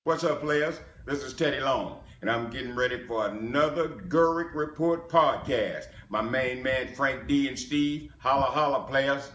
What's up, players? This is Teddy Long, and I'm getting ready for another Gurrick Report podcast. My main man, Frank D and Steve, holla holla, players.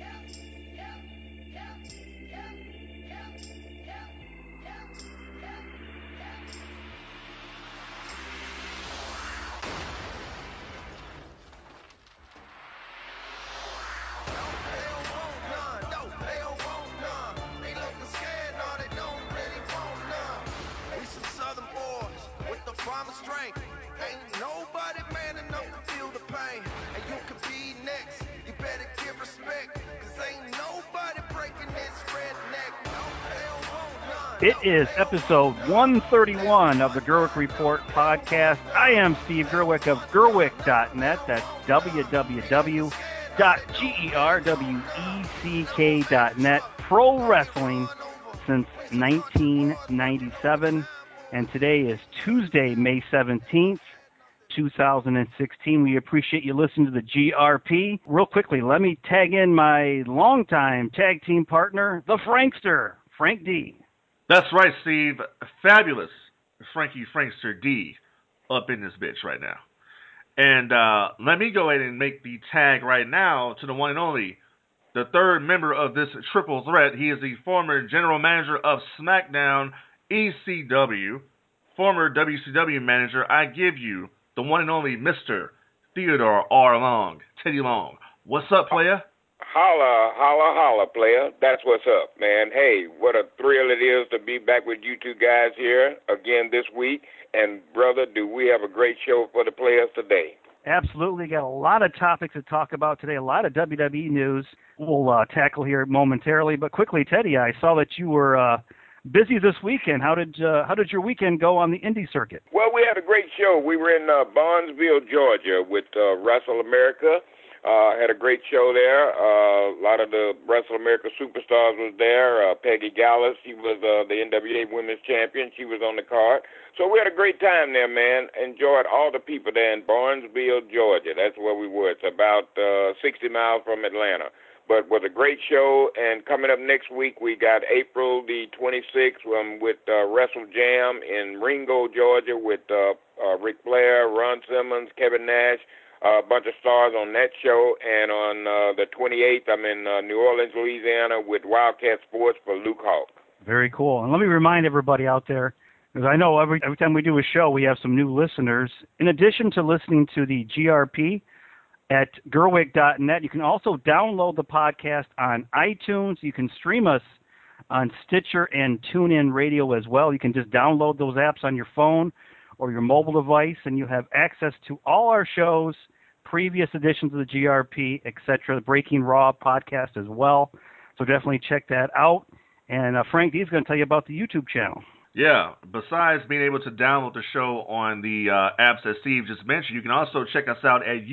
It is episode 131 of the Gurwick Report podcast. I am Steve Gurwick of Gurwick.net. That's www.gerweck.net. Pro wrestling since 1997. And today is Tuesday, May 17th, 2016. We appreciate you listening to the GRP. Real quickly, let me tag in my longtime tag team partner, the Frankster, Frank D. That's right, Steve. Fabulous Frankie Frankster D up in this bitch right now. And let me go ahead and make the tag right now to the one and only, the third member of this triple threat. He is the former general manager of SmackDown ECW, former WCW manager. I give you the one and only Mr. Theodore R. Long, Teddy Long. What's up, player? Holla, holla, holla, player. That's what's up, man. Hey, what a thrill it is to be back with you two guys here again this week. And, brother, do we have a great show for the players today? Absolutely. Got a lot of topics to talk about today, a lot of WWE news we'll tackle here momentarily. But quickly, Teddy, I saw that you were busy this weekend. How did your weekend go on the indie circuit? Well, we had a great show. We were in Barnesville, Georgia with Wrestle America. Had a great show there. A lot of the Wrestle America superstars was there. Peggy Gallus, she was the NWA Women's Champion. She was on the card. So we had a great time there, man. Enjoyed all the people there in Barnesville, Georgia. That's where we were. It's about 60 miles from Atlanta. But it was a great show. And coming up next week, we got April the 26th with Wrestle Jam in Ringo, Georgia with Ric Flair, Ron Simmons, Kevin Nash. A bunch of stars on that show, and on the 28th, I'm in New Orleans, Louisiana, with Wildcat Sports for Luke Hawk. Very cool. And let me remind everybody out there, because I know every time we do a show, we have some new listeners. In addition to listening to the GRP at Gerwick.net, you can also download the podcast on iTunes. You can stream us on Stitcher and TuneIn Radio as well. You can just download those apps on your phone or your mobile device, and you have access to all our shows, previous editions of the GRP, etc., the Breaking Raw podcast as well. So definitely check that out. And Frank D is going to tell you about the YouTube channel. Yeah, besides being able to download the show on the apps that Steve just mentioned, you can also check us out at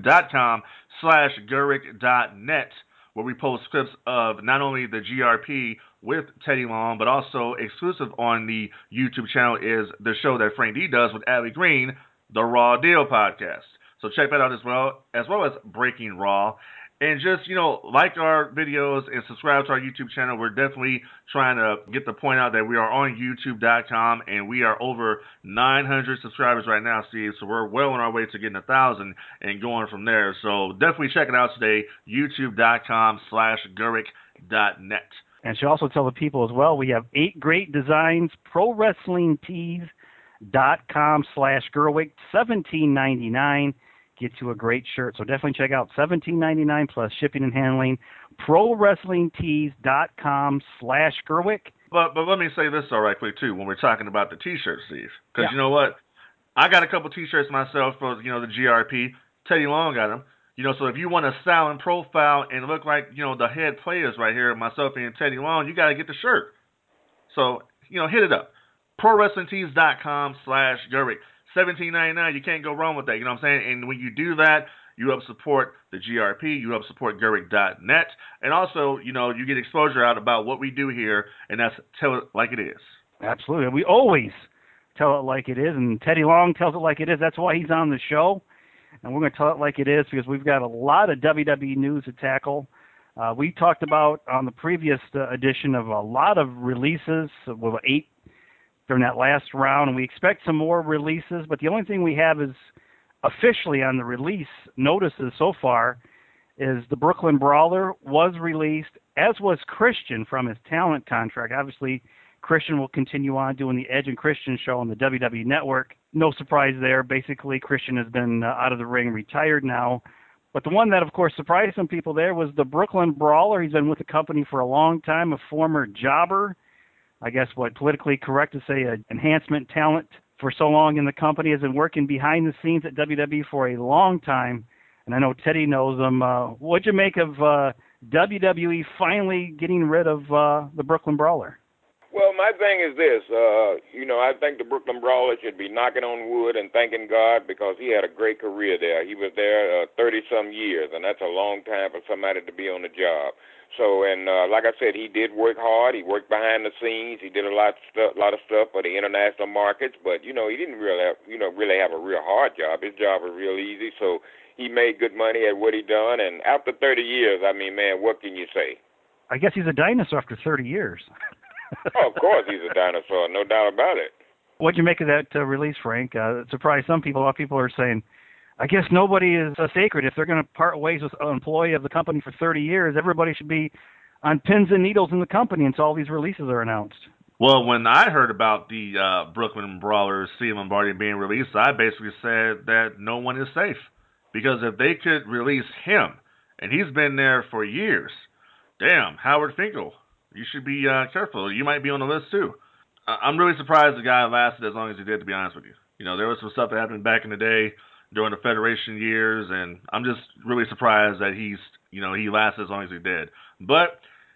youtube.com/Gerwick.net, where we post clips of not only the GRP with Teddy Long, but also exclusive on the YouTube channel is the show that Frank D does with Allie Green, the Raw Deal podcast. So check that out as well as Breaking Raw. And just, like our videos and subscribe to our YouTube channel. We're definitely trying to get the point out that we are on YouTube.com, and we are over 900 subscribers right now, Steve. So we're well on our way to getting 1,000 and going from there. So definitely check it out today, youtube.com/Gerwick.net. And should also tell the people as well, we have 8 great designs, ProWrestlingTees.com/Gerwick, $17.99. Get you a great shirt. So definitely check out $17.99 plus shipping and handling, ProWrestlingTees.com/Gerwick. But let me say this all right quick, too, when we're talking about the T-shirts, Steve. Because yeah. You know what? I got a couple T-shirts myself for, the GRP. Teddy Long got them. So if you want to style and profile and look like, the head players right here, myself and Teddy Long, you got to get the shirt. So, hit it up. ProWrestlingTees.com/Gerwick. $17.99. You can't go wrong with that. You know what I'm saying? And when you do that, you help support the GRP. You help support Gerwick.net. And also, you get exposure out about what we do here, and that's tell it like it is. Absolutely. We always tell it like it is, and Teddy Long tells it like it is. That's why he's on the show. And we're going to tell it like it is because we've got a lot of WWE news to tackle. We talked about on the previous edition of a lot of releases with 8 during that last round, and we expect some more releases, but the only thing we have is officially on the release notices so far is the Brooklyn Brawler was released, as was Christian from his talent contract. Obviously, Christian will continue on doing the Edge and Christian show on the WWE Network. No surprise there. Basically, Christian has been out of the ring, retired now. But the one that, of course, surprised some people there was the Brooklyn Brawler. He's been with the company for a long time, a former jobber. I guess what politically correct to say, an enhancement talent for so long in the company, has been working behind the scenes at WWE for a long time. And I know Teddy knows him. What'd you make of WWE finally getting rid of the Brooklyn Brawler? Well, my thing is this, I think the Brooklyn Brawler should be knocking on wood and thanking God because he had a great career there. He was there 30-some years, and that's a long time for somebody to be on the job. So, and like I said, he did work hard. He worked behind the scenes. He did a lot of stuff for the international markets, but, he didn't really have a real hard job. His job was real easy, so he made good money at what he done. And after 30 years, I mean, man, what can you say? I guess he's a dinosaur after 30 years. Oh, of course he's a dinosaur, no doubt about it. What'd you make of that release, Frank? It surprised some people. A lot of people are saying, I guess nobody is sacred. If they're going to part ways with an employee of the company for 30 years, everybody should be on pins and needles in the company until all these releases are announced. Well, when I heard about the Brooklyn Brawler, Steve Lombardi being released, I basically said that no one is safe. Because if they could release him, and he's been there for years, damn, Howard Finkel, you should be careful. You might be on the list, too. I'm really surprised the guy lasted as long as he did, to be honest with you. There was some stuff that happened back in the day during the Federation years, and I'm just really surprised that he lasted as long as he did. But,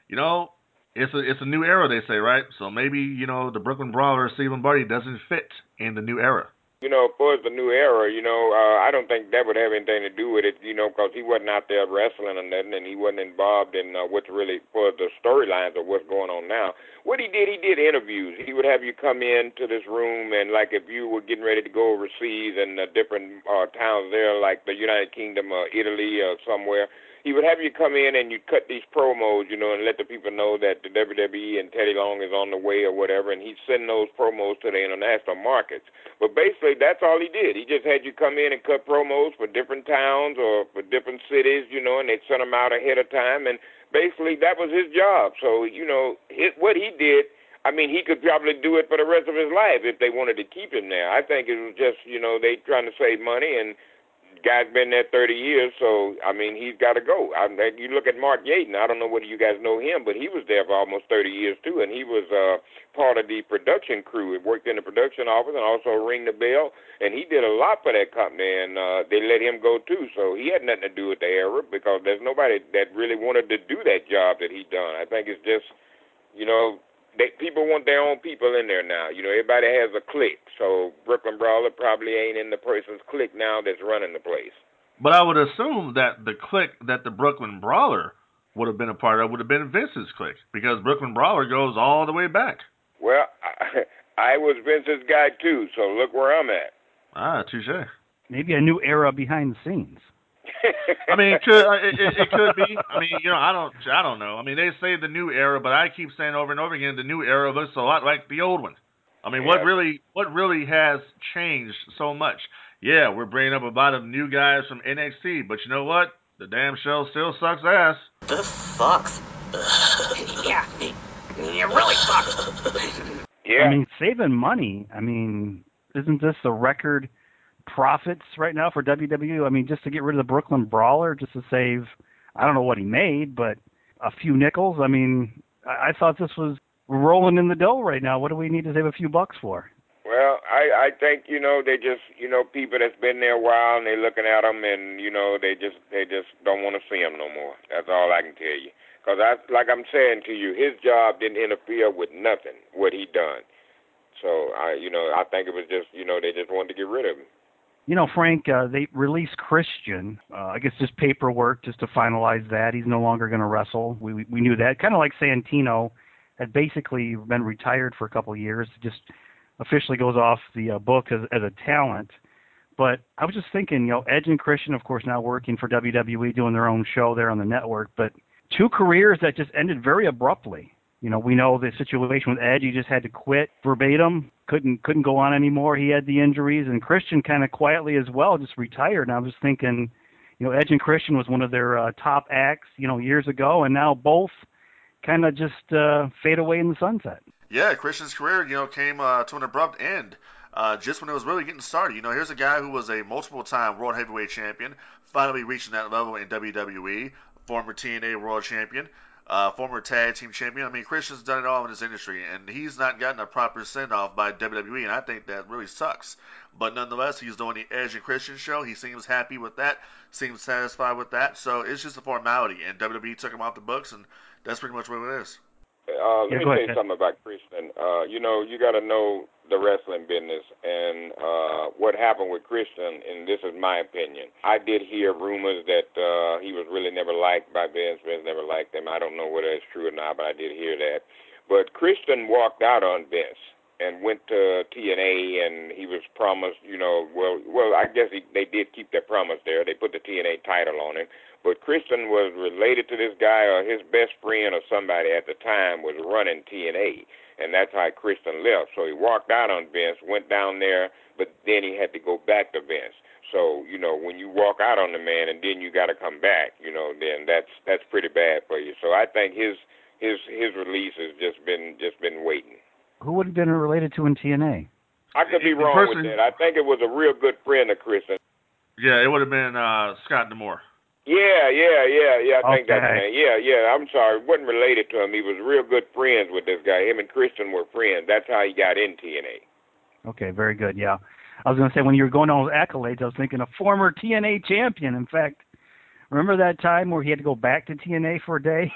it's a new era, they say, right? So maybe, the Brooklyn Brawler, Steve Lombardi, doesn't fit in the new era. As far as the new era, I don't think that would have anything to do with it, because he wasn't out there wrestling or nothing, and he wasn't involved in what's really for the storylines of what's going on now. What he did interviews. He would have you come into this room, and like if you were getting ready to go overseas in different towns there, like the United Kingdom or Italy or somewhere, he would have you come in and you'd cut these promos, and let the people know that the WWE and Teddy Long is on the way or whatever, and he'd send those promos to the international markets. But basically, that's all he did. He just had you come in and cut promos for different towns or for different cities, and they'd send them out ahead of time, and basically that was his job. So, what he did, I mean, he could probably do it for the rest of his life if they wanted to keep him there. I think it was just, they trying to save money, and guy's been there 30 years, so, I mean, he's got to go. You look at Mark Yaden, I don't know whether you guys know him, but he was there for almost 30 years, too, and he was part of the production crew. He worked in the production office and also ring the bell, and he did a lot for that company, and they let him go, too, so he had nothing to do with the era because there's nobody that really wanted to do that job that he done. I think it's just, people want their own people in there now. Everybody has a clique. So Brooklyn Brawler probably ain't in the person's clique now that's running the place. But I would assume that the clique that the Brooklyn Brawler would have been a part of would have been Vince's clique because Brooklyn Brawler goes all the way back. Well, I was Vince's guy too, so look where I'm at. Ah, touche. Maybe a new era behind the scenes. I mean, it could be. I mean, I don't know. I mean, they say the new era, but I keep saying over and over again, the new era looks a lot like the old one. I mean, what really has changed so much? Yeah, we're bringing up a lot of new guys from NXT, but you know what? The damn show still sucks ass. This sucks. Yeah, it really sucks. Yeah. I mean, saving money. I mean, isn't this the record profits right now for WWE? I mean, just to get rid of the Brooklyn Brawler, just to save, I don't know what he made, but a few nickels. I mean, I thought this was rolling in the dough right now. What do we need to save a few bucks for? Well, I think, they just, people that's been there a while and they're looking at them and, they just don't want to see them no more. That's all I can tell you. Because like I'm saying to you, his job didn't interfere with nothing, what he done. So, I think it was just, they just wanted to get rid of him. Frank, they released Christian, I guess just paperwork just to finalize that. He's no longer going to wrestle. We knew that. Kind of like Santino had basically been retired for a couple of years, just officially goes off the book as a talent. But I was just thinking, Edge and Christian, of course, now working for WWE, doing their own show there on the network, but two careers that just ended very abruptly. We know the situation with Edge. He just had to quit verbatim. couldn't go on anymore. He had the injuries, and Christian kind of quietly as well just retired. And I was thinking, Edge and Christian was one of their top acts, years ago, and now both kind of just fade away in the sunset. Yeah, Christian's career, came to an abrupt end just when it was really getting started. Here's a guy who was a multiple-time World Heavyweight Champion, finally reaching that level in WWE, former TNA World Champion, former Tag Team Champion. I mean, Christian's done it all in this industry, and he's not gotten a proper send-off by WWE, and I think that really sucks. But nonetheless, he's doing the Edge and Christian show. He seems happy with that, seems satisfied with that, so it's just a formality, and WWE took him off the books, and that's pretty much what it is. Let me tell you something about Christian. You got to know the wrestling business and what happened with Christian, and this is my opinion. I did hear rumors that he was really never liked by Vince. Vince never liked him. I don't know whether it's true or not, but I did hear that. But Christian walked out on Vince and went to TNA, and he was promised, well, I guess they did keep their promise there. They put the TNA title on him. But Christian was related to this guy, or his best friend or somebody at the time was running TNA, and that's how Christian left. So he walked out on Vince, went down there, but then he had to go back to Vince. So, when you walk out on the man and then you got to come back, then that's pretty bad for you. So I think his release has just been waiting. Who would have been related to in TNA? I could be wrong with that. I think it was a real good friend of Christian. Yeah, it would have been Scott D'Amore. Yeah. I think that's the name. Yeah. I'm sorry. It wasn't related to him. He was real good friends with this guy. Him and Christian were friends. That's how he got in TNA. Okay, very good. Yeah. I was going to say, when you were going on those accolades, I was thinking a former TNA champion. In fact, remember that time where he had to go back to TNA for a day?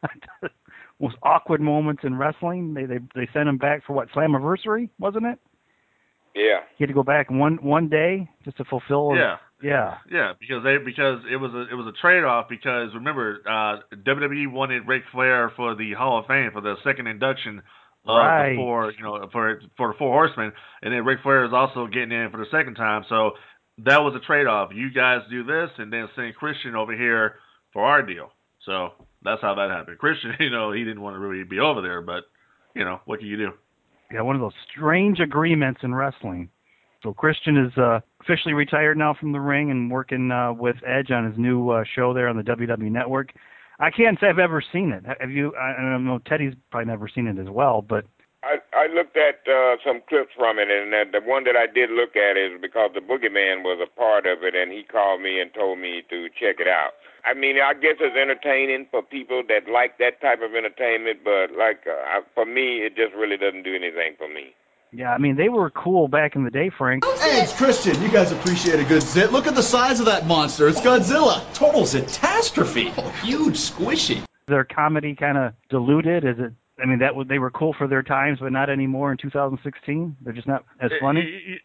Most awkward moments in wrestling. They sent him back for what, Slammiversary, wasn't it? Yeah. He had to go back one day just to fulfill. Yeah, because it was a trade-off, because remember, WWE wanted Ric Flair for the Hall of Fame for the second induction of the four, for the Four Horsemen, and then Ric Flair is also getting in for the second time. So that was a trade-off. You guys do this, and then send Christian over here for our deal. So that's how that happened. Christian, he didn't want to really be over there, but what can you do? Yeah, one of those strange agreements in wrestling. So Christian is officially retired now from the ring and working with Edge on his new show there on the WWE Network. I can't say I've ever seen it. Have you? I don't know. Teddy's probably never seen it as well, but I looked at some clips from it, and the one that I did look at is because the Boogeyman was a part of it, and he called me and told me to check it out. I mean, I guess it's entertaining for people that like that type of entertainment, but for me, it just really doesn't do anything for me. Yeah, I mean, they were cool back in the day, Frank. Hey, it's Christian. You guys appreciate a good zit. Look at the size of that monster. It's Godzilla. Total catastrophe. Oh, huge, squishy. Their comedy kind of diluted? Is it? I mean, they were cool for their times, but not anymore in 2016? They're just not as funny?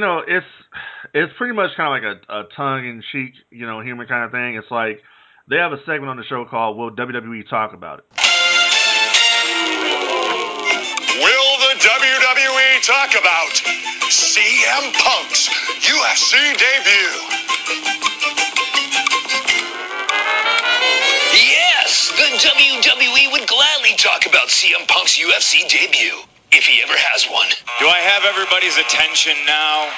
It's pretty much kind of like a tongue-in-cheek, humor kind of thing. It's like they have a segment on the show called Will WWE Talk About It? Will the WWE talk about CM Punk's UFC debut? Yes, the WWE would gladly talk about CM Punk's UFC debut, if he ever has one. Do I have everybody's attention now?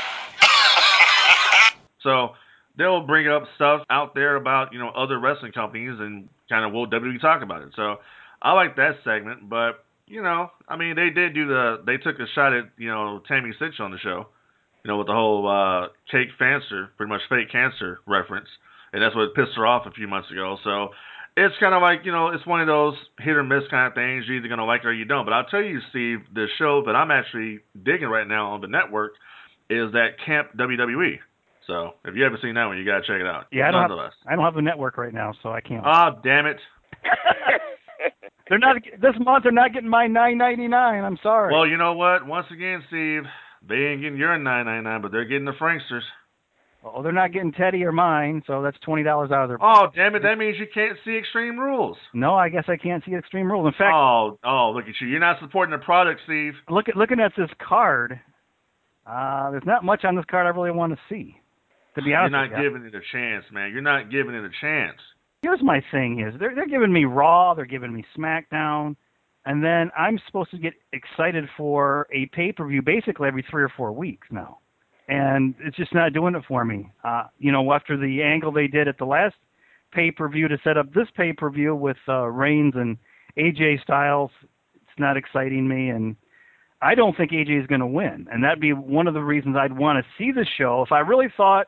So they'll bring up stuff out there about, other wrestling companies and kind of will WWE talk about it. So I like that segment, but I mean, they took a shot at, Tammy Sitch on the show, with the whole fake cancer reference, and that's what pissed her off a few months ago. So it's kind of like, it's one of those hit or miss kind of things. You're either going to like it or you don't. But I'll tell you, Steve, the show that I'm actually digging right now on the network is that Camp WWE. So if you haven't seen that one, you got to check it out. Yeah, I don't have the network right now, so I can't. Oh, damn it. They're not this month. They're not getting my $9.99. I'm sorry. Well, you know what? Once again, Steve, they ain't getting your $9.99, but they're getting the Franksters. Well, they're not getting Teddy or mine, so that's $20 out of their. Oh, damn it! That means you can't see Extreme Rules. No, I guess I can't see Extreme Rules. In fact. Oh, look at you! You're not supporting the product, Steve. Looking at this card, there's not much on this card I really want to see. To be honest, you're not giving it a chance, man. You're not giving it a chance. Here's my thing: they're giving me Raw, they're giving me SmackDown, And then I'm supposed to get excited for a pay-per-view basically every 3 or 4 weeks now. And it's just not doing it for me. After the angle they did at the last pay-per-view to set up this pay-per-view with Reigns and AJ Styles, it's not exciting me. And I don't think AJ is going to win. And that'd be one of the reasons I'd want to see the show. If I really thought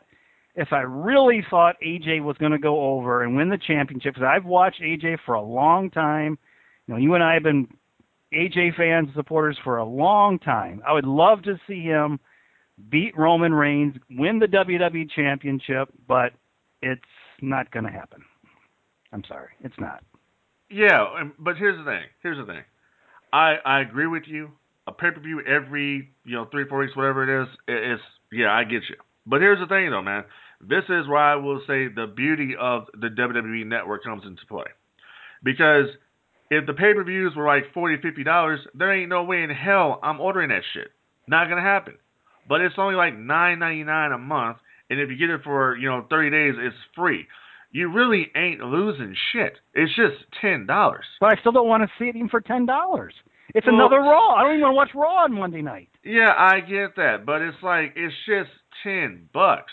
AJ was going to go over and win the championship, because I've watched AJ for a long time. You and I have been AJ fans, supporters for a long time. I would love to see him beat Roman Reigns, win the WWE Championship, but it's not going to happen. I'm sorry, it's not. Yeah, but here's the thing. I agree with you. A pay-per-view every 3-4 weeks, whatever it is, I get you. But here's the thing, though, man. This is where I will say the beauty of the WWE Network comes into play, because if the pay-per-views were like $40, $50, there ain't no way in hell I'm ordering that shit. Not gonna happen. But it's only like $9.99 a month, and if you get it for 30 days, it's free. You really ain't losing shit. It's just $10. But I still don't want to see it even for $10. It's another Raw. I don't even want to watch Raw on Monday night. Yeah, I get that, but it's just $10.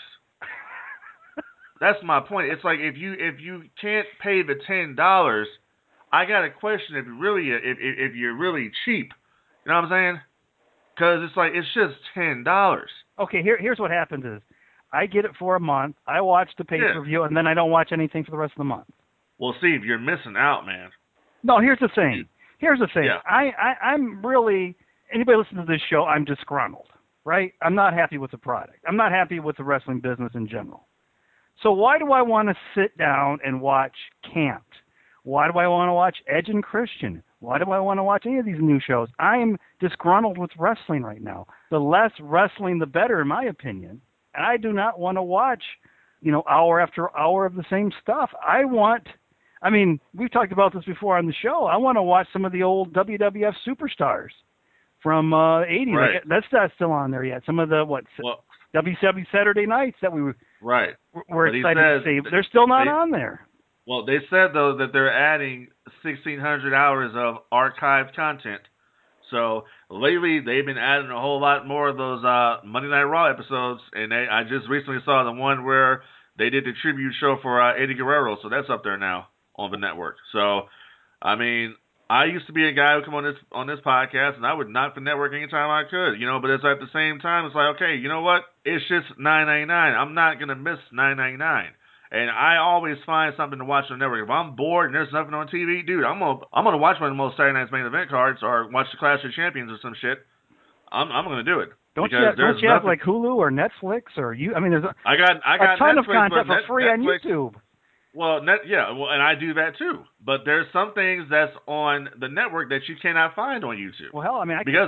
That's my point. It's like if you can't pay the $10, I got a question if you're really cheap. You know what I'm saying? Because it's just $10. Okay, here's what happens is I get it for a month, I watch the pay-per-view, and then I don't watch anything for the rest of the month. Well, Steve, you're missing out, man. No, here's the thing. Yeah. I'm really, anybody listening to this show, I'm disgruntled, right? I'm not happy with the product. I'm not happy with the wrestling business in general. So why do I want to sit down and watch Camped? Why do I want to watch Edge and Christian? Why do I want to watch any of these new shows? I am disgruntled with wrestling right now. The less wrestling, the better, in my opinion. And I do not want to watch, hour after hour of the same stuff. We've talked about this before on the show. I want to watch some of the old WWF superstars from 80s. Right. Like, that's not still on there yet. Some of the, WCW Saturday nights that we were excited to see. But they're still not on there. Well, they said, though, that they're adding 1,600 hours of archived content. So lately, they've been adding a whole lot more of those Monday Night Raw episodes. And I just recently saw the one where they did the tribute show for Eddie Guerrero. So that's up there now on the network. So, I used to be a guy who come on this podcast, and I would knock the network anytime I could, but it's at the same time, it's like, okay, you know what? It's just $9.99. I'm not going to miss $9.99. And I always find something to watch on the network. If I'm bored and there's nothing on TV, dude, I'm gonna watch one of the most Saturday Night's Main Event cards or watch the Clash of Champions or some shit. I'm gonna do it. Don't you have like Hulu or Netflix or you? There's I got a ton Netflix, of content for free on Netflix, YouTube. Well, and I do that too. But there's some things that's on the network that you cannot find on YouTube. Well, hell, I because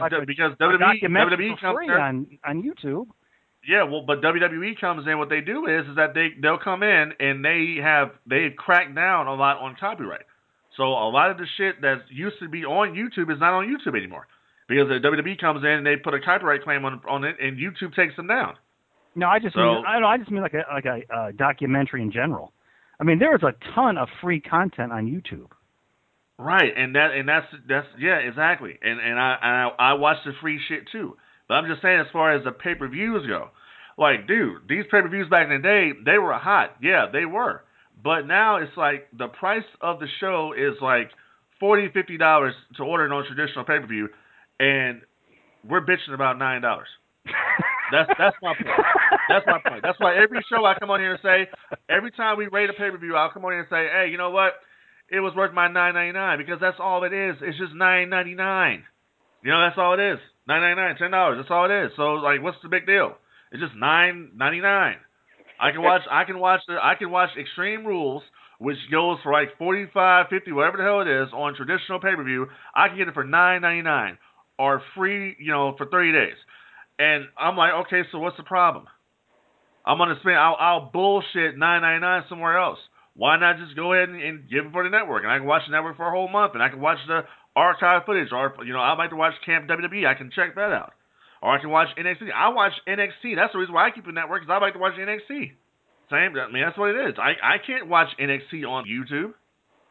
WWE comes free on YouTube. Yeah, well, but WWE comes in. What they do is that they'll come in and they've cracked down a lot on copyright. So a lot of the shit that used to be on YouTube is not on YouTube anymore because the WWE comes in and they put a copyright claim on it, and YouTube takes them down. No, I just mean like a documentary in general. There is a ton of free content on YouTube. Right, and that's yeah, exactly. And I watch the free shit too. But I'm just saying, as far as the pay-per-views go, like, dude, these pay-per-views back in the day, they were hot. Yeah, they were. But now it's like the price of the show is like $40, $50 to order it on traditional pay-per-view, and we're bitching about $9. That's my point. That's my point. That's why every show I come on here and say, every time we rate a pay-per-view, I'll come on here and say, hey, you know what? It was worth my $9.99 because that's all it is. It's just $9.99. That's all it is. $9.99, $10. That's all it is. So, like, what's the big deal? It's just $9.99. I can watch Extreme Rules, which goes for like $45, $50, whatever the hell it is, on traditional pay-per-view. I can get it for $9.99 or free, for 30 days. And I'm like, okay, so what's the problem? I'm gonna spend. I'll bullshit $9.99 somewhere else. Why not just go ahead and give it for the network, and I can watch the network for a whole month, and I can watch the archive footage, or I'd like to watch Camp WWE. I can check that out, or I can watch NXT. I watch NXT. That's the reason why I keep the network, because I like to watch NXT. Same. That's what it is. I can't watch NXT on YouTube. Well, let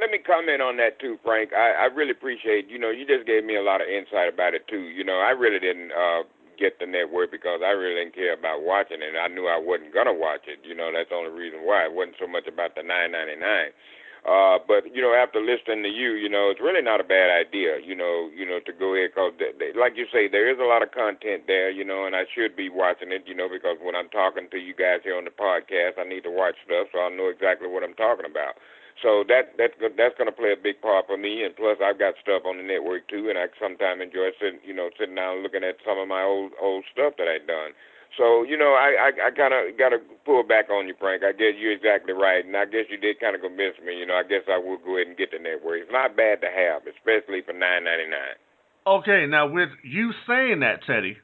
let me comment on that too, Frank. I really appreciate, you just gave me a lot of insight about it too. I really didn't get the network because I really didn't care about watching it. I knew I wasn't gonna watch it. That's the only reason why. It wasn't so much about the $9.99. But after listening to you, it's really not a bad idea, to go ahead because, like you say, there is a lot of content there, and I should be watching it, because when I'm talking to you guys here on the podcast, I need to watch stuff so I'll know exactly what I'm talking about. So that's going to play a big part for me, and plus I've got stuff on the network too, and I sometimes enjoy sitting down and looking at some of my old stuff that I've done. So, I kind of got to pull back on you, Frank. I guess you're exactly right, and I guess you did kind of convince me. I guess I will go ahead and get the network. It's not bad to have, especially for $9.99. Okay, now with you saying that, Teddy,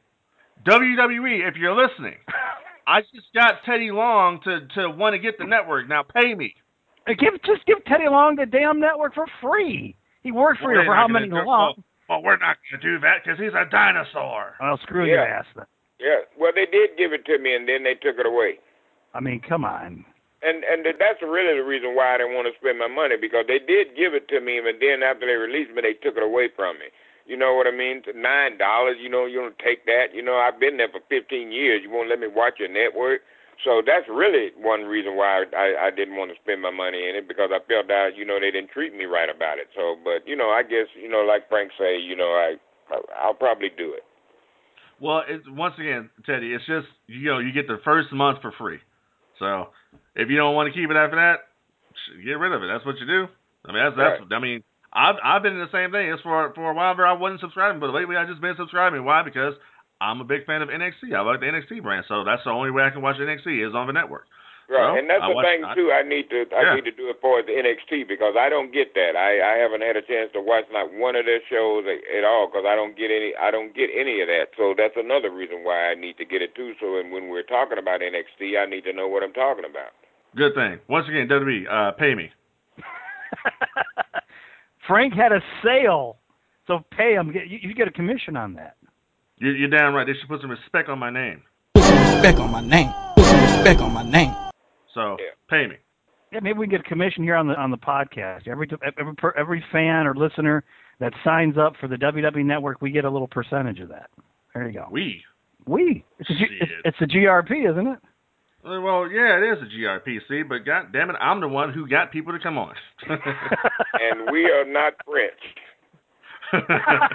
WWE, if you're listening, I just got Teddy Long to want to get the network. Now pay me. Just give Teddy Long the damn network for free. He worked for you for how many long? Well, we're not going to do that because he's a dinosaur. Well, screw your ass then. Yeah, well, they did give it to me, and then they took it away. I mean, come on. And that's really the reason why I didn't want to spend my money, because they did give it to me, and then after they released me, they took it away from me. You know what I mean? $9, you don't take that. I've been there for 15 years. You won't let me watch your network? So that's really one reason why I didn't want to spend my money in it, because I felt that, they didn't treat me right about it. So, but, I guess, like Frank say, I'll probably do it. Well, once again, Teddy, it's just, you get the first month for free. So if you don't want to keep it after that, get rid of it. That's what you do. I mean, that's right. I mean, I've been in the same thing. It's for a while there I wasn't subscribing, but lately I've just been subscribing. Why? Because I'm a big fan of NXT. I like the NXT brand, so that's the only way I can watch NXT is on the network. Right, so, and that's the thing too. I need to do it for the NXT, because I don't get that. I haven't had a chance to watch not one of their shows at all, because I don't get any of that. So that's another reason why I need to get it too. So when we're talking about NXT, I need to know what I'm talking about. Good thing. Once again, WWE, pay me. Frank had a sale, so pay him. You get a commission on that. You're damn right. They should put some respect on my name. Put some respect on my name. Put some respect on my name. So pay me. Yeah, maybe we can get a commission here on the podcast. Every fan or listener that signs up for the WWE Network, we get a little percentage of that. There you go. We. It's a GRP, isn't it? Well, yeah, it is a GRPC, but God damn it, I'm the one who got people to come on. And we are not French.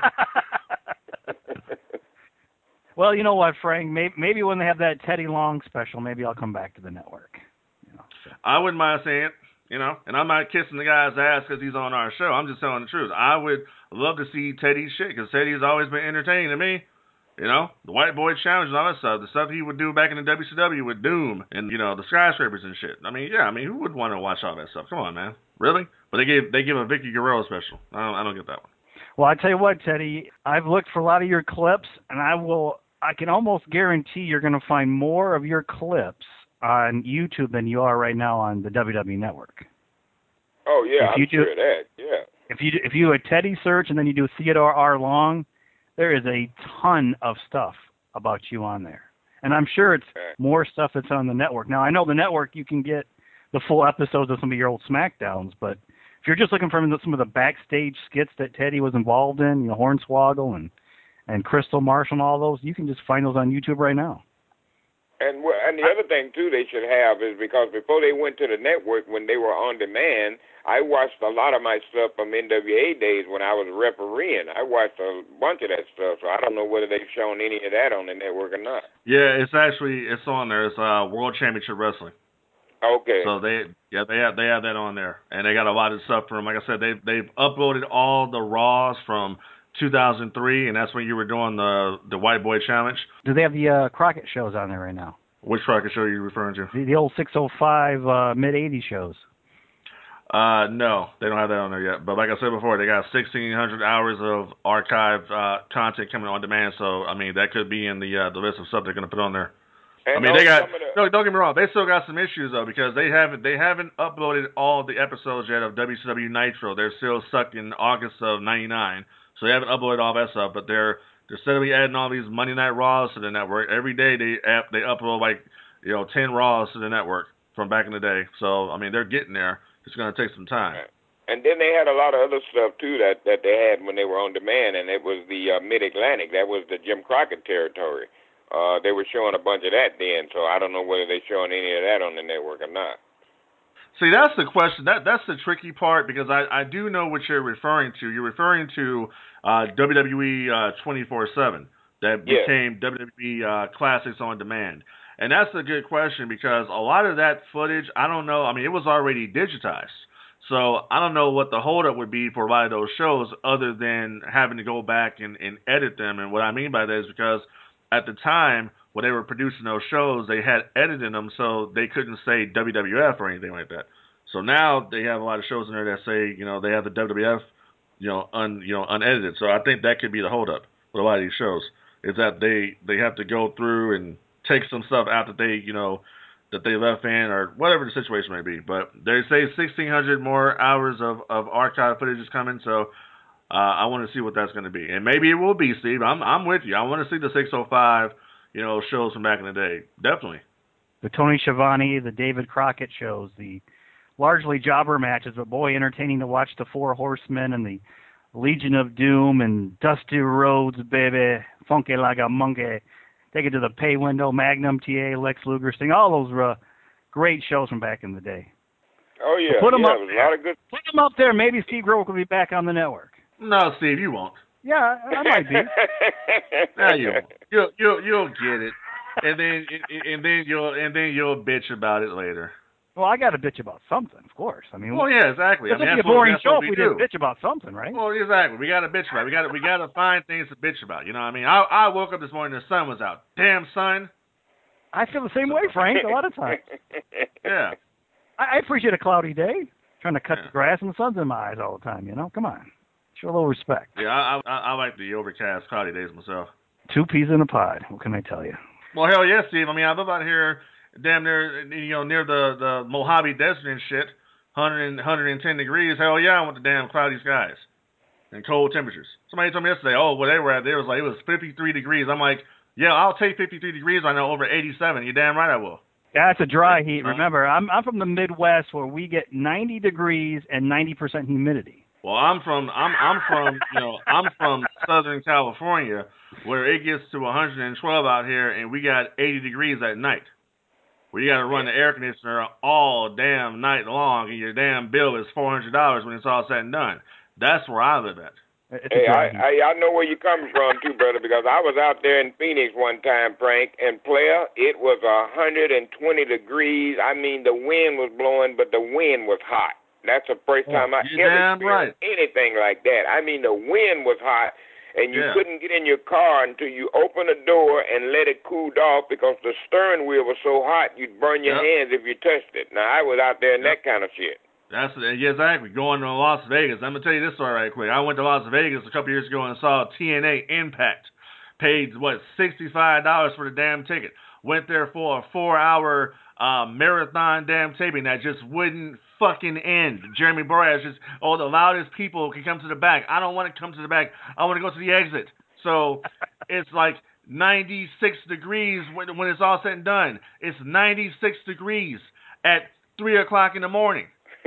Well, you know what, Frank? Maybe when they have that Teddy Long special, maybe I'll come back to the network. I wouldn't mind saying it, and I'm not kissing the guy's ass because he's on our show. I'm just telling the truth. I would love to see Teddy's shit, because Teddy's always been entertaining to me. The White Boy Challenge and all that stuff, the stuff he would do back in the WCW with Doom and, the skyscrapers and shit. I mean, who would want to watch all that stuff? Come on, man. Really? But they give a Vicky Guerrero special. I don't get that one. Well, I tell you what, Teddy, I've looked for a lot of your clips, and I can almost guarantee you're going to find more of your clips on YouTube than you are right now on the WWE Network. Oh yeah, I'm sure of that. Yeah. If you do a Teddy search and then you do Theodore R. Long, there is a ton of stuff about you on there, and I'm sure it's more stuff that's on the network. Now I know the network you can get the full episodes of some of your old SmackDowns, but if you're just looking for some of the backstage skits that Teddy was involved in, Hornswoggle and Crystal Marshall and all those, you can just find those on YouTube right now. And the other thing, too, they should have is, because before they went to the network, when they were on demand, I watched a lot of my stuff from NWA days when I was refereeing. I watched a bunch of that stuff, so I don't know whether they've shown any of that on the network or not. Yeah, it's on there. It's World Championship Wrestling. Okay. So they have that on there, and they got a lot of stuff from, like I said, they've uploaded all the Raws from 2003, and that's when you were doing the White Boy Challenge. Do they have the Crockett shows on there right now? Which Crockett show are you referring to? The old 605 mid-'80s shows. No, they don't have that on there yet. But like I said before, they got 1,600 hours of archived content coming on demand. So I mean, that could be in the list of stuff they're going to put on there. And I mean, they got don't get me wrong, they still got some issues though, because they haven't uploaded all the episodes yet of WCW Nitro. They're still stuck in August of '99. So they haven't uploaded all that stuff, but they're steadily adding all these Monday Night Raws to the network. Every day they upload 10 Raws to the network from back in the day. So I mean, they're getting there. It's going to take some time. And then they had a lot of other stuff too that they had when they were on demand, and it was the Mid-Atlantic. That was the Jim Crockett territory. They were showing a bunch of that then, so I don't know whether they're showing any of that on the network or not. See, that's the question. That's the tricky part, because I do know what you're referring to. You're referring to WWE 24/7 that became WWE Classics on Demand. And that's a good question, because a lot of that footage, I don't know. I mean, it was already digitized. So I don't know what the holdup would be for a lot of those shows other than having to go back and edit them. And what I mean by that is because at the time when they were producing those shows, they had edited them so they couldn't say WWF or anything like that. So now they have a lot of shows in there that say, they have the WWF, unedited. So I think that could be the holdup with a lot of these shows, is that they have to go through and take some stuff out that they left in, or whatever the situation may be. But they say 1,600 more hours of archive footage is coming, so I want to see what that's going to be. And maybe it will be, Steve. I'm with you. I want to see the 605, shows from back in the day. Definitely. The Tony Schiavone, the David Crockett shows, the largely jobber matches, but boy, entertaining to watch the Four Horsemen and the Legion of Doom and Dusty Rhodes, baby, Funky Like a Monkey. Take it to the pay window, Magnum TA, Lex Luger, Sting, all those great shows from back in the day. Oh, yeah. So put them up there was there. A lot of good... Put them up there. Maybe Steve Gerwick will be back on the network. No, Steve, you won't. Yeah, I might be. No, you won't. You'll get it, and then you'll bitch about it later. Well, I got to bitch about something, of course. I mean, well, yeah, exactly. It'd be a boring show if we didn't bitch about something, right? Well, exactly. We got to bitch about it. We got to find things to bitch about. You know what I mean? I woke up this morning, the sun was out. Damn sun. I feel the same way, Frank, a lot of times. Yeah. I appreciate a cloudy day. Trying to cut the grass and the sun's in my eyes all the time, Come on. Show a little respect. Yeah, I like the overcast, cloudy days myself. 2 peas in a pod. What can I tell you? Well, hell yeah, Steve. I mean, I live out here damn near, near the Mojave Desert and shit. 110 degrees. Hell yeah, I want the damn cloudy skies and cold temperatures. Somebody told me yesterday, where they were at, it was 53 degrees. I'm like, yeah, I'll take 53 degrees. I know over 87. You damn right I will. Yeah, it's a dry heat. Remember, I'm from the Midwest where we get 90 degrees and 90% humidity. Well, I'm from Southern California, where it gets to 112 out here, and we got 80 degrees at night. We got to run the air conditioner all damn night long, and your damn bill is $400 when it's all said and done. That's where I live at. Hey, I know where you're coming from, too, brother, because I was out there in Phoenix one time, Frank, and player, it was 120 degrees. I mean, the wind was blowing, but the wind was hot. That's the first time I ever experienced anything like that. I mean, the wind was hot, and you couldn't get in your car until you opened the door and let it cool off, because the steering wheel was so hot you'd burn your hands if you touched it. Now, I was out there in that kind of shit. That's exactly. Going to Las Vegas. I'm going to tell you this story right quick. I went to Las Vegas a couple years ago and saw TNA Impact. Paid, $65 for the damn ticket. Went there for a 4-hour marathon damn taping that just wouldn't fucking end. Jeremy Borash just, the loudest people can come to the back. I don't want to come to the back. I want to go to the exit. So it's like 96 degrees when it's all said and done. It's 96 degrees at 3 o'clock in the morning.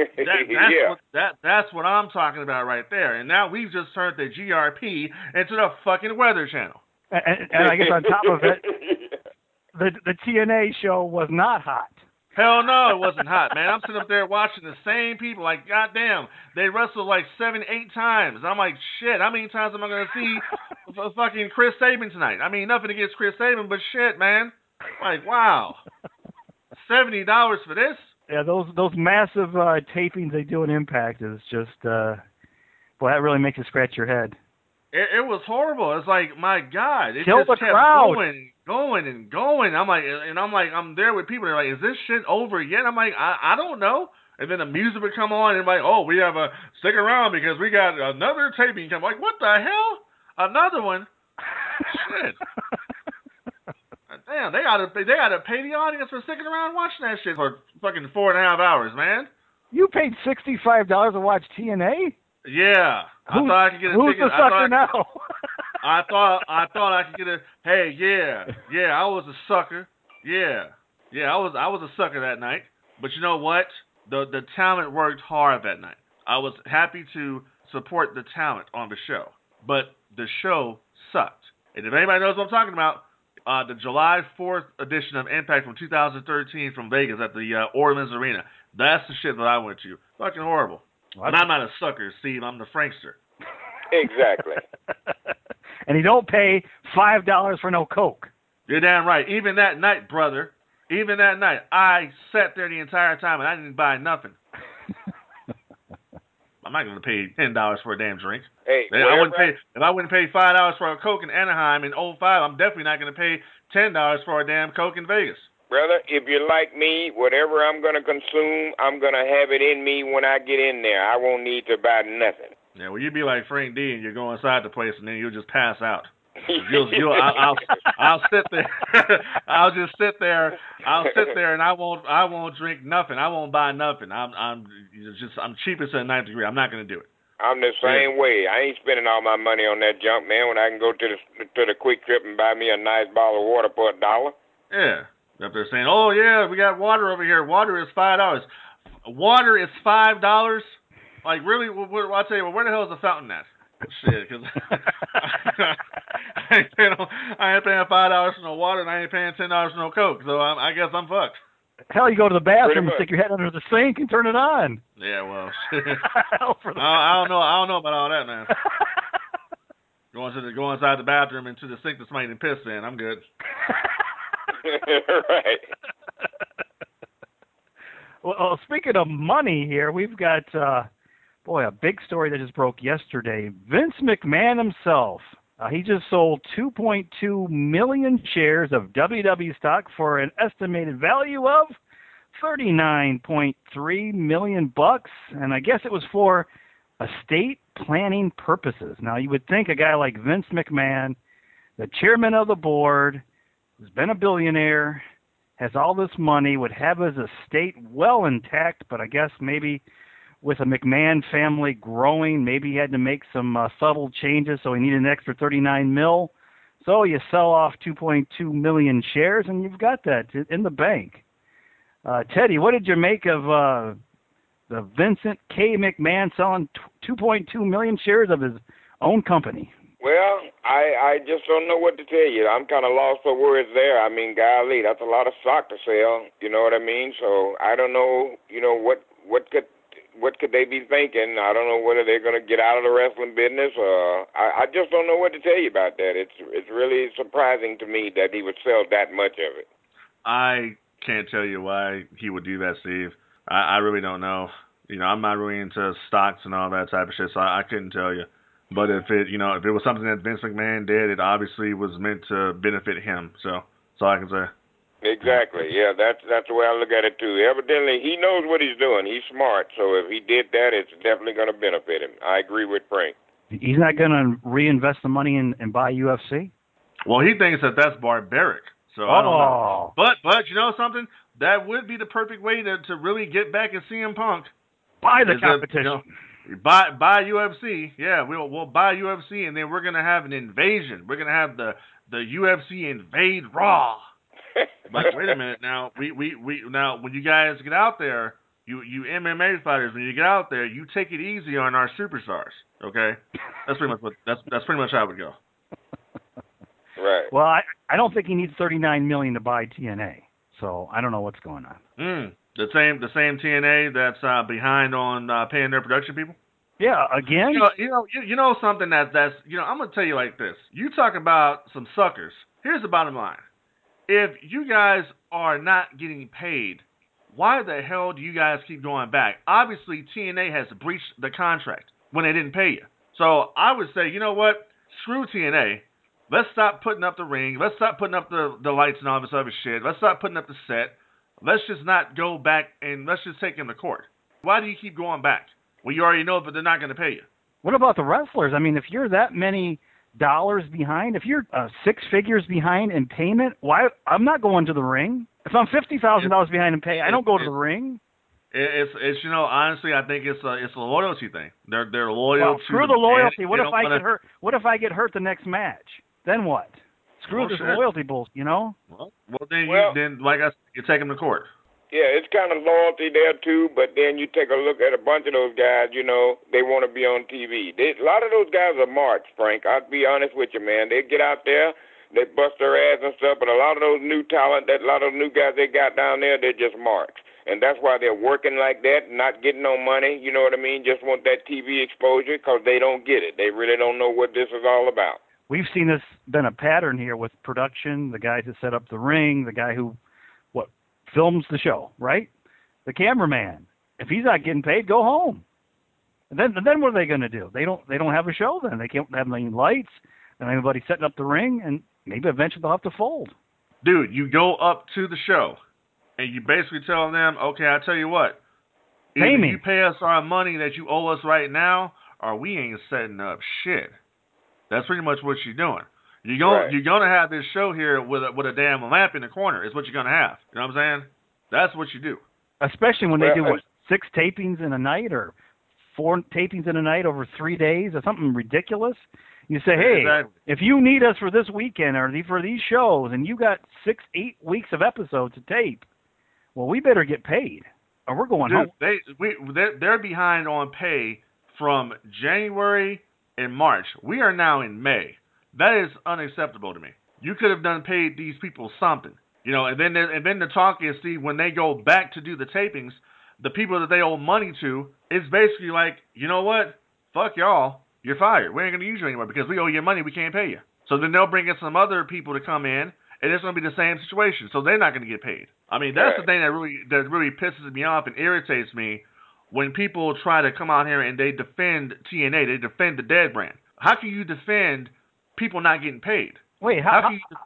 That's what I'm talking about right there. And now we've just turned the GRP into the fucking Weather Channel. And I guess on top of it, the TNA show was not hot. Hell no, it wasn't hot, man. I'm sitting up there watching the same people. Like, goddamn, they wrestled like 7-8 times. I'm like, shit, how many times am I going to see fucking Chris Sabin tonight? I mean, nothing against Chris Sabin, but shit, man. Like, wow. $70 for this? Yeah, those massive tapings they do in Impact is just, boy, that really makes you scratch your head. It was horrible. It's like, my God, it Kill just the kept crowd. going. I'm there with people. They're like, is this shit over yet? I'm like, I don't know. And then the music would come on, and like, we have a stick around because we got another taping come. Like, what the hell? Another one? Shit. Damn, they gotta pay the audience for sticking around watching that shit for fucking 4.5 hours, man. You paid $65 to watch TNA? Yeah. I thought I could get a ticket. Who's the sucker now? I thought I could get a. Hey, yeah, I was a sucker. Yeah, I was a sucker that night. But you know what? The talent worked hard that night. I was happy to support the talent on the show, but the show sucked. And if anybody knows what I'm talking about, the July 4th edition of Impact from 2013 from Vegas at the Orleans Arena, that's the shit that I went to. Fucking horrible. But I'm not a sucker, Steve. I'm the Frankster. Exactly. And you don't pay $5 for no Coke. You're damn right. Even that night, brother. Even that night, I sat there the entire time and I didn't buy nothing. I'm not going to pay $10 for a damn drink. Hey, if I wouldn't pay $5 for a Coke in Anaheim in 05, I'm definitely not going to pay $10 for a damn Coke in Vegas. Brother, if you're like me, whatever I'm going to consume, I'm going to have it in me when I get in there. I won't need to buy nothing. Yeah, well, you'd be like Frank D, and you go inside the place, and then you'll just pass out. I'll sit there. I'll just sit there. I'll sit there, and I won't drink nothing. I won't buy nothing. I'm cheapest at 9th degree. I'm not going to do it. I'm the same way. I ain't spending all my money on that junk, man. When I can go to the Quick Trip and buy me a nice bottle of water for $1. Yeah. If they're saying, "Oh yeah, we got water over here. Water is $5." Water is $5. Like really? I'll tell you, where the hell is the fountain at? Shit, because I ain't paying $5 for no water, and I ain't paying $10 for no Coke. So I guess I'm fucked. Hell, you go to the bathroom and stick your head under the sink and turn it on. Yeah, well, shit. I don't know about all that, man. Go inside the bathroom and to the sink that somebody didn't piss in. I'm good. Right. Well, speaking of money here, we've got, a big story that just broke yesterday. Vince McMahon himself, he just sold 2.2 million shares of WWE stock for an estimated value of $39.3 million, and I guess it was for estate planning purposes. Now, you would think a guy like Vince McMahon, the chairman of the board, who's been a billionaire, has all this money, would have his estate well intact, but I guess maybe with a McMahon family growing, maybe he had to make some subtle changes, so he needed an extra $39 million. So you sell off 2.2 million shares, and you've got that in the bank. Teddy, what did you make of the Vincent K. McMahon selling 2.2 million shares of his own company? Well, I just don't know what to tell you. I'm kind of lost for words there. I mean, golly, that's a lot of stock to sell. You know what I mean? So I don't know. What could they be thinking? I don't know whether they're going to get out of the wrestling business. I just don't know what to tell you about that. It's really surprising to me that he would sell that much of it. I can't tell you why he would do that, Steve. I really don't know. I'm not really into stocks and all that type of shit, so I couldn't tell you. But if it was something that Vince McMahon did, it obviously was meant to benefit him. So that's all I can say. Exactly. Yeah, that's the way I look at it too. Evidently, he knows what he's doing. He's smart. So if he did that, it's definitely going to benefit him. I agree with Frank. He's not going to reinvest the money and buy UFC? Well, he thinks that's barbaric. So I don't know. But you know something? That would be the perfect way to really get back at CM Punk. Buy the competition. Buy UFC. Yeah, we'll buy UFC, and then we're gonna have an invasion. We're gonna have the UFC invade Raw. But wait a minute now. We now when you guys get out there, you MMA fighters, when you get out there, you take it easy on our superstars. Okay, that's pretty much how it would go. Right. Well, I don't think he needs $39 million to buy TNA, so I don't know what's going on. The same TNA that's behind on paying their production people. Yeah, again. You know something that's I'm gonna tell you like this. You talk about some suckers. Here's the bottom line. If you guys are not getting paid, why the hell do you guys keep going back? Obviously, TNA has breached the contract when they didn't pay you. So I would say, you know what? Screw TNA. Let's stop putting up the ring. Let's stop putting up the lights and all this other shit. Let's stop putting up the set. Let's just not go back and let's just take him to court. Why do you keep going back? Well, you already know that they're not going to pay you. What about the wrestlers? I mean, if you're that many dollars behind, if you're 6 figures behind in payment, why? I'm not going to the ring. If I'm $50,000 behind in pay, I don't go to the ring. It's honestly, I think it's a loyalty thing. They're loyal. Well, screw the loyalty. What if I get hurt? What if I get hurt the next match? Then what? Screw this loyalty bullshit, Well, then like I said, you take them to court. Yeah, it's kind of loyalty there, too, but then you take a look at a bunch of those guys, they want to be on TV. A lot of those guys are marks, Frank. I'll be honest with you, man. They get out there, they bust their ass and stuff, but a lot of those new talent, a lot of those new guys they got down there, they're just marks. And that's why they're working like that, not getting no money, you know what I mean? Just want that TV exposure because they don't get it. They really don't know what this is all about. We've seen this been a pattern here with production, the guys that set up the ring, the guy who films the show, right? The cameraman. If he's not getting paid, go home. And then what are they going to do? They don't have a show then. They can't have any lights and anybody setting up the ring, and maybe eventually they'll have to fold. Dude, you go up to the show and you basically tell them, okay, I'll tell you what. Pay me. You pay us our money that you owe us right now, or we ain't setting up shit. That's pretty much what you're doing. You're gonna have this show here with a damn lamp in the corner. Is what you're gonna have. You know what I'm saying? That's what you do. Especially when they do 6 tapings in a night or 4 tapings in a night over 3 days or something ridiculous. You say, hey, if you need us for this weekend or for these shows, and you got 6-8 weeks of episodes to tape, well, we better get paid, or we're going home. They're behind on pay from January and March. We are now in May. That is unacceptable to me. You could have paid these people something, and then the talk is, see, when they go back to do the tapings, the people that they owe money to, it's basically like, you know what? Fuck y'all. You're fired. We ain't going to use you anymore because we owe you money. We can't pay you. So then they'll bring in some other people to come in, and it's going to be the same situation. So they're not going to get paid. I mean, that's the thing that really pisses me off and irritates me when people try to come out here and they defend TNA. They defend the Dead brand. How can you defend people not getting paid? Wait, how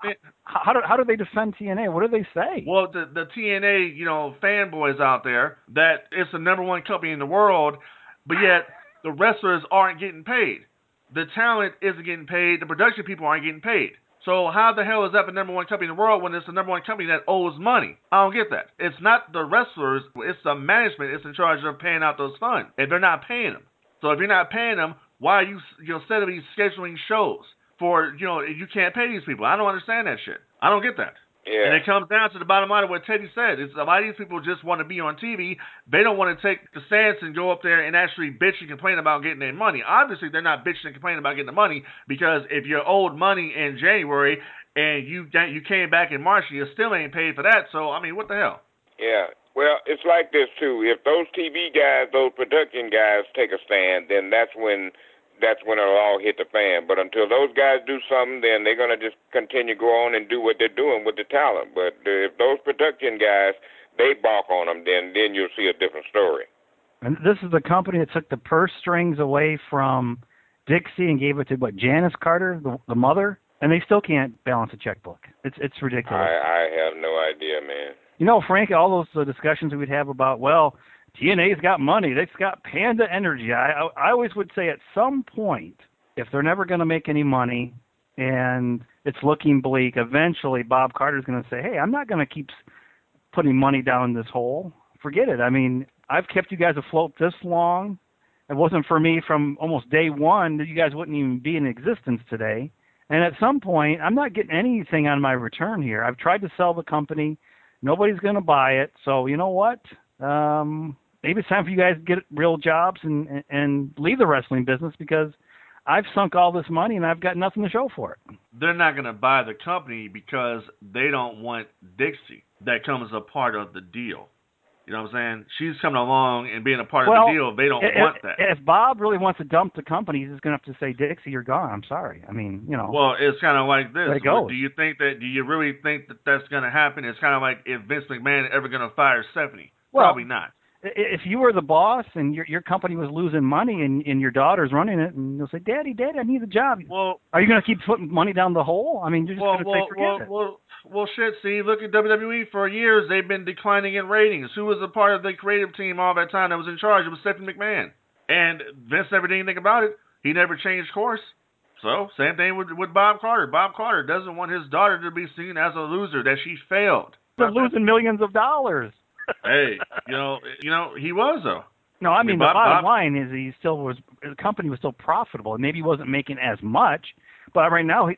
do they defend TNA? What do they say? Well, the TNA, fanboys out there, that it's the #1 company in the world, but yet the wrestlers aren't getting paid. The talent isn't getting paid. The production people aren't getting paid. So how the hell is that the #1 company in the world when it's the #1 company that owes money? I don't get that. It's not the wrestlers. It's the management. It's in charge of paying out those funds, and they're not paying them. So if you're not paying them, why are you instead of scheduling shows for, you can't pay these people? I don't understand that shit. I don't get that. Yeah. And it comes down to the bottom line of what Teddy said. It's a lot of these people just want to be on TV. They don't want to take the stance and go up there and actually bitch and complain about getting their money. Obviously, they're not bitching and complaining about getting the money, because if you're owed money in January and you came back in March, you still ain't paid for that. So, I mean, what the hell? Yeah. Well, it's like this, too. If those TV guys, those production guys take a stand, then that's when it'll all hit the fan. But until those guys do something, then they're going to just continue to go on and do what they're doing with the talent. But if those production guys, they balk on them, then you'll see a different story. And this is the company that took the purse strings away from Dixie and gave it to, Janice Carter, the mother? And they still can't balance a checkbook. It's ridiculous. I have no idea, man. Frank, all those discussions we'd have about, TNA's got money. They've got Panda Energy. I always would say at some point, if they're never going to make any money and it's looking bleak, eventually Bob Carter's going to say, hey, I'm not going to keep putting money down this hole. Forget it. I mean, I've kept you guys afloat this long. It wasn't for me from almost day one that you guys wouldn't even be in existence today. And at some point, I'm not getting anything on my return here. I've tried to sell the company. Nobody's going to buy it. So you know what? Maybe it's time for you guys to get real jobs and leave the wrestling business, because I've sunk all this money and I've got nothing to show for it. They're not going to buy the company because they don't want Dixie. That comes a part of the deal. You know what I'm saying? She's coming along and being a part of the deal. They don't want that. If Bob really wants to dump the company, he's just going to have to say, Dixie, you're gone. I'm sorry. I mean, Well, it's kind of like this. Do you really think that that's going to happen? It's kind of like if Vince McMahon ever going to fire Stephanie. Probably not. If you were the boss and your company was losing money and your daughter's running it, and you'll say, Daddy, I need a job. Well, are you going to keep putting money down the hole? I mean, you're just going to say, forget it. Well, shit, Steve, look at WWE. For years, they've been declining in ratings. Who was a part of the creative team all that time that was in charge? It was Stephanie McMahon. And Vince never did anything about it. He never changed course. So, same thing with Bob Carter. Bob Carter doesn't want his daughter to be seen as a loser, that she failed. They're losing millions of dollars. Hey, he was, though. No, I mean, the bottom line is the company was still profitable, and maybe he wasn't making as much. But right now,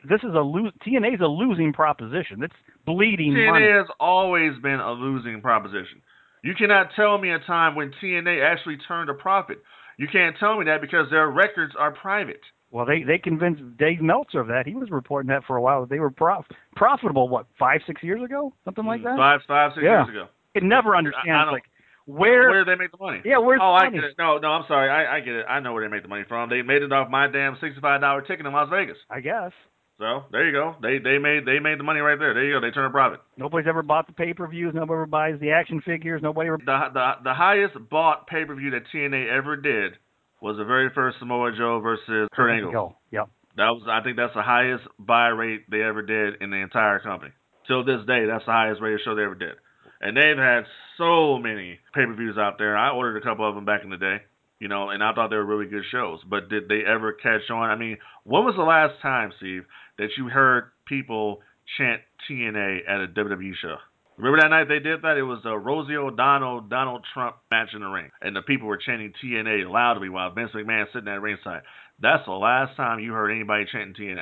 TNA's a losing proposition. It's bleeding money. TNA has always been a losing proposition. You cannot tell me a time when TNA actually turned a profit. You can't tell me that because their records are private. Well, they convinced Dave Meltzer of that. He was reporting that for a while. They were profitable, what, 5-6 years ago? Something like that? 5-6 years ago. I never understand, like, where do they make the money? Yeah, where's the money? I get it. No, I'm sorry. I get it. I know where they make the money from. They made it off my damn $65 ticket in Las Vegas. I guess. So there you go. They made the money right there. There you go. They turned a profit. Nobody's ever bought the pay-per-views. Nobody ever buys the action figures. Nobody ever. The highest bought pay-per-view that TNA ever did was the very first Samoa Joe versus Kurt Angle. Yep. I think that's the highest buy rate they ever did in the entire company. Till this day, that's the highest rated show they ever did. And they've had so many pay-per-views out there. I ordered a couple of them back in the day, and I thought they were really good shows. But did they ever catch on? I mean, when was the last time, Steve, that you heard people chant TNA at a WWE show? Remember that night they did that? It was the Rosie O'Donnell, Donald Trump match in the ring. And the people were chanting TNA loudly while Vince McMahon sitting at ringside. That's the last time you heard anybody chanting TNA.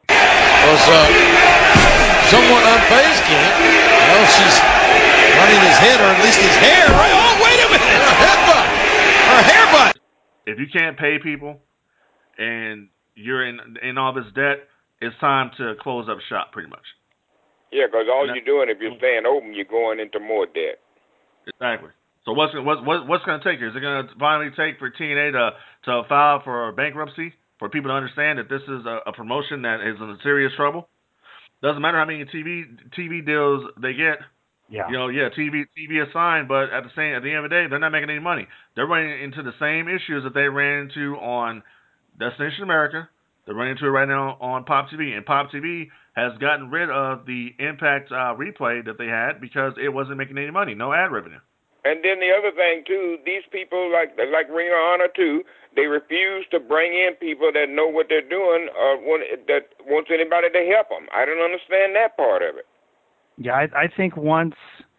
Was someone on base camp. Well, she's running his head, or at least his hair. Right? Oh, wait a minute! Her headbutt! Her hairbutt! If you can't pay people and you're in all this debt, it's time to close up shop, pretty much. Yeah, because all you're doing, if you're staying open, you're going into more debt. Exactly. So what's going to take here? Is it going to finally take for TNA to file for bankruptcy, for people to understand that this is a promotion that is in serious trouble? Doesn't matter how many TV deals they get. Yeah. TV is fine, but at the end of the day, they're not making any money. They're running into the same issues that they ran into on Destination America. They're running into it right now on Pop TV, and Pop TV has gotten rid of the Impact replay that they had because it wasn't making any money, no ad revenue. And then the other thing too, these people like Ring of Honor too, they refuse to bring in people that know what they're doing that wants anybody to help them. I don't understand that part of it. Yeah, I think once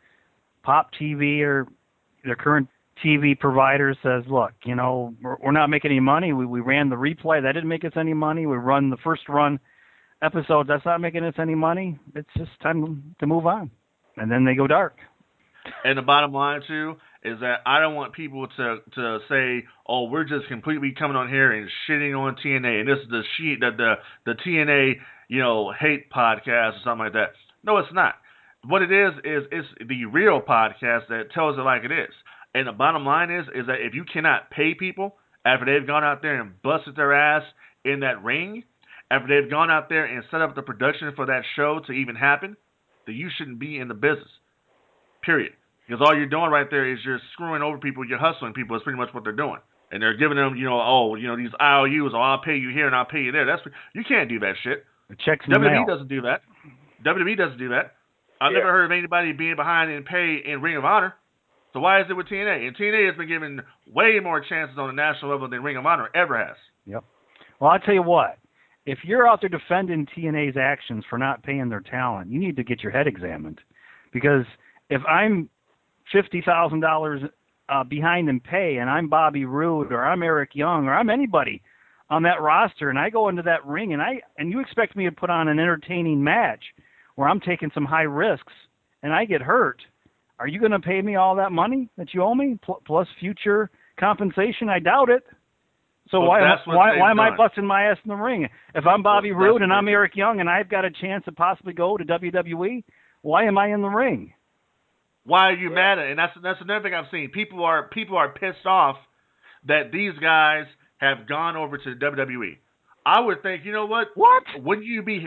Pop TV or their current TV provider says, look, we're not making any money. We ran the replay. That didn't make us any money. We run the first run episode. That's not making us any money. It's just time to move on. And then they go dark. And the bottom line, too, is that I don't want people to say, oh, we're just completely coming on here and shitting on TNA. And this is the TNA, hate podcast or something like that. No, it's not. What it is it's the real podcast that tells it like it is. And the bottom line is that if you cannot pay people after they've gone out there and busted their ass in that ring, after they've gone out there and set up the production for that show to even happen, then you shouldn't be in the business. Period. Because all you're doing right there is you're screwing over people, you're hustling people. That's pretty much what they're doing. And they're giving them, these IOUs, I'll pay you here and I'll pay you there. You can't do that shit. The checks in the mail. WWE doesn't do that. WWE doesn't do that. I've never heard of anybody being behind in pay in Ring of Honor. So why is it with TNA? And TNA has been given way more chances on the national level than Ring of Honor ever has. Yep. Well, I'll tell you what. If you're out there defending TNA's actions for not paying their talent, you need to get your head examined. Because if I'm $50,000 behind in pay and I'm Bobby Roode or I'm Eric Young or I'm anybody on that roster and I go into that ring and you expect me to put on an entertaining match where I'm taking some high risks and I get hurt, are you going to pay me all that money that you owe me plus future compensation? I doubt it. So why am I busting my ass in the ring? If I'm Bobby Roode and I'm Eric Young and I've got a chance to possibly go to WWE, why am I in the ring? Why are you mad at it? And that's another thing I've seen. People are pissed off that these guys have gone over to WWE. I would think, you know what? What? Wouldn't you be?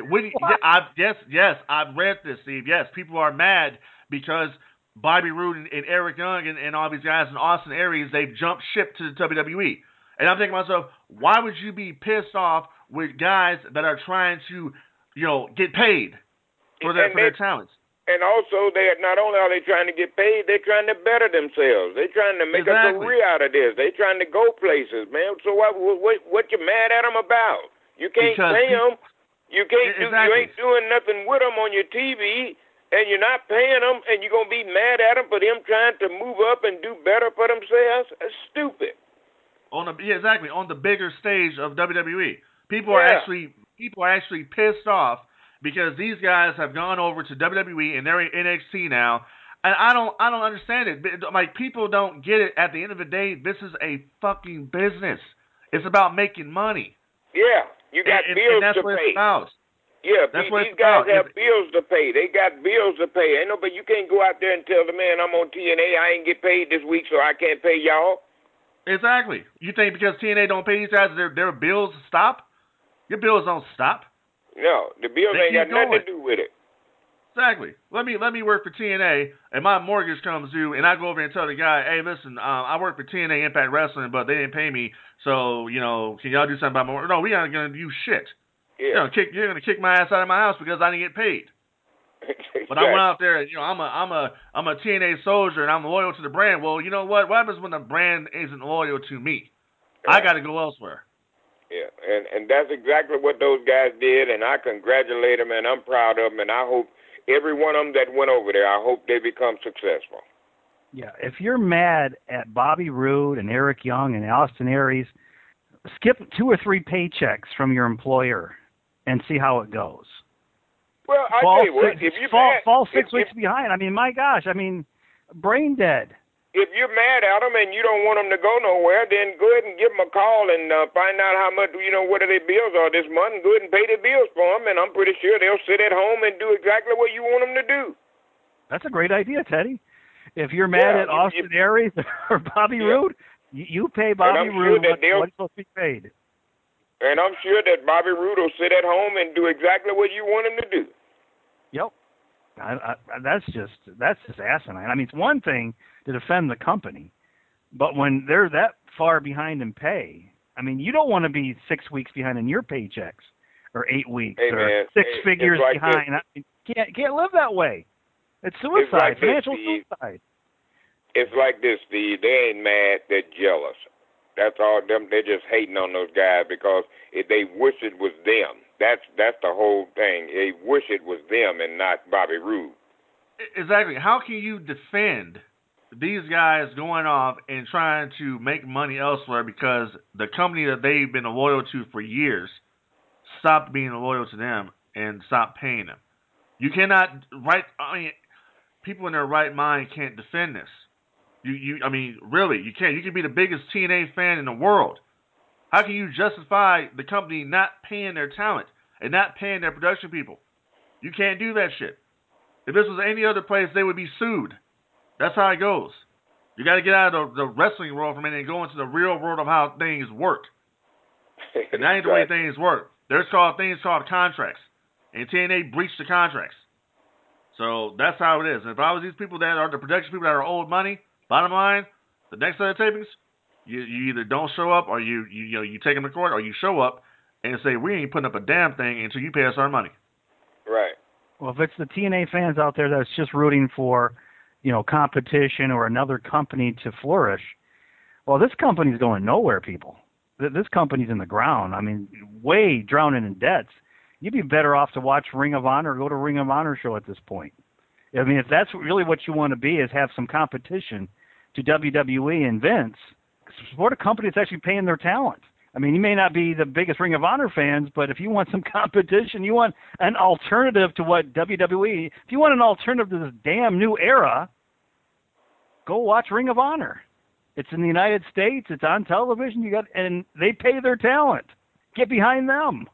Yes, I've read this, Steve. Yes, people are mad because Bobby Roode and Eric Young and all these guys in Austin Aries, they've jumped ship to the WWE. And I'm thinking to myself, why would you be pissed off with guys that are trying to, get paid for their talents? And also, not only are they trying to get paid, they're trying to better themselves. They're trying to make a career out of this. They're trying to go places, man. So what you mad at them about? You can't pay them. You ain't doing nothing with them on your TV, and you're not paying them, and you're gonna be mad at them for them trying to move up and do better for themselves. That's stupid. On the bigger stage of WWE, people are actually pissed off because these guys have gone over to WWE and they're in NXT now. And I don't understand it. Like, people don't get it. At the end of the day, this is a fucking business. It's about making money. Yeah, you got bills and that's to what pay. It's about. Yeah, that's what these it's guys about. have bills to pay. They got bills to pay. Ain't nobody. You can't go out there and tell the man I'm on TNA. I ain't get paid this week, so I can't pay y'all. Exactly. You think because TNA don't pay these guys, their bills stop? Your bills don't stop. No, the bills ain't got nothing to do with it. Exactly. Let me work for TNA, and my mortgage comes due, and I go over and tell the guy, hey, listen, I work for TNA Impact Wrestling, but they didn't pay me, so, can y'all do something about my mortgage? No, we aren't going to do shit. Yeah. You're going to kick my ass out of my house because I didn't get paid. Exactly. But I went out there, I'm a TNA soldier, and I'm loyal to the brand. Well, you know what? What happens when the brand isn't loyal to me? Right. I got to go elsewhere. Yeah, and that's exactly what those guys did, and I congratulate them, and I'm proud of them, and I hope every one of them that went over there, I hope they become successful. Yeah, if you're mad at Bobby Roode and Eric Young and Austin Aries, skip 2 or 3 paychecks from your employer and see how it goes. Well, I tell you what, if you fall 6 weeks behind, I mean, my gosh, brain dead. If you're mad at them and you don't want them to go nowhere, then go ahead and give them a call and find out how much, what their bills are this month, and go ahead and pay their bills for them, and I'm pretty sure they'll sit at home and do exactly what you want them to do. That's a great idea, Teddy. If you're mad at Austin Aries or Bobby Roode, you pay Bobby Roode what's supposed to be paid. And I'm sure that Bobby Roode will sit at home and do exactly what you want him to do. Yep. That's just asinine. I mean, it's one thing to defend the company, but when they're that far behind in pay, I mean, you don't want to be 6 weeks behind in your paychecks, or 8 weeks, or 6 figures like behind. I mean, can't live that way. It's suicide, financial suicide. It's like this, Steve. They ain't mad. They're jealous. That's all them. They're just hating on those guys because they wish it was them. That's the whole thing. They wish it was them and not Bobby Roode. Exactly. How can you defend these guys going off and trying to make money elsewhere because the company that they've been loyal to for years stopped being loyal to them and stopped paying them? You cannot people in their right mind can't defend this. Really, you can't. You can be the biggest TNA fan in the world. How can you justify the company not paying their talent and not paying their production people? You can't do that shit. If this was any other place, they would be sued. That's how it goes. You got to get out of the wrestling world for a minute and go into the real world of how things work. And that ain't the way things work. There's things called contracts. And TNA breached the contracts. So that's how it is. And if I was these people that are the production people that are owed money, bottom line, the next set of tapings, you either don't show up or you take them to court, or you show up and say, we ain't putting up a damn thing until you pay us our money. Right. Well, if it's the TNA fans out there that's just rooting for, competition or another company to flourish, well, this company's going nowhere, people. This company's in the ground. I mean, way drowning in debts. You'd be better off to watch Ring of Honor or go to a Ring of Honor show at this point. I mean, if that's really what you want to be, is have some competition to WWE and Vince, support a company that's actually paying their talent. I mean, you may not be the biggest Ring of Honor fans, but if you want some competition, you want an alternative to what WWE, if you want an alternative to this damn new era, go watch Ring of Honor. It's in the United States. It's on television. And they pay their talent. Get behind them.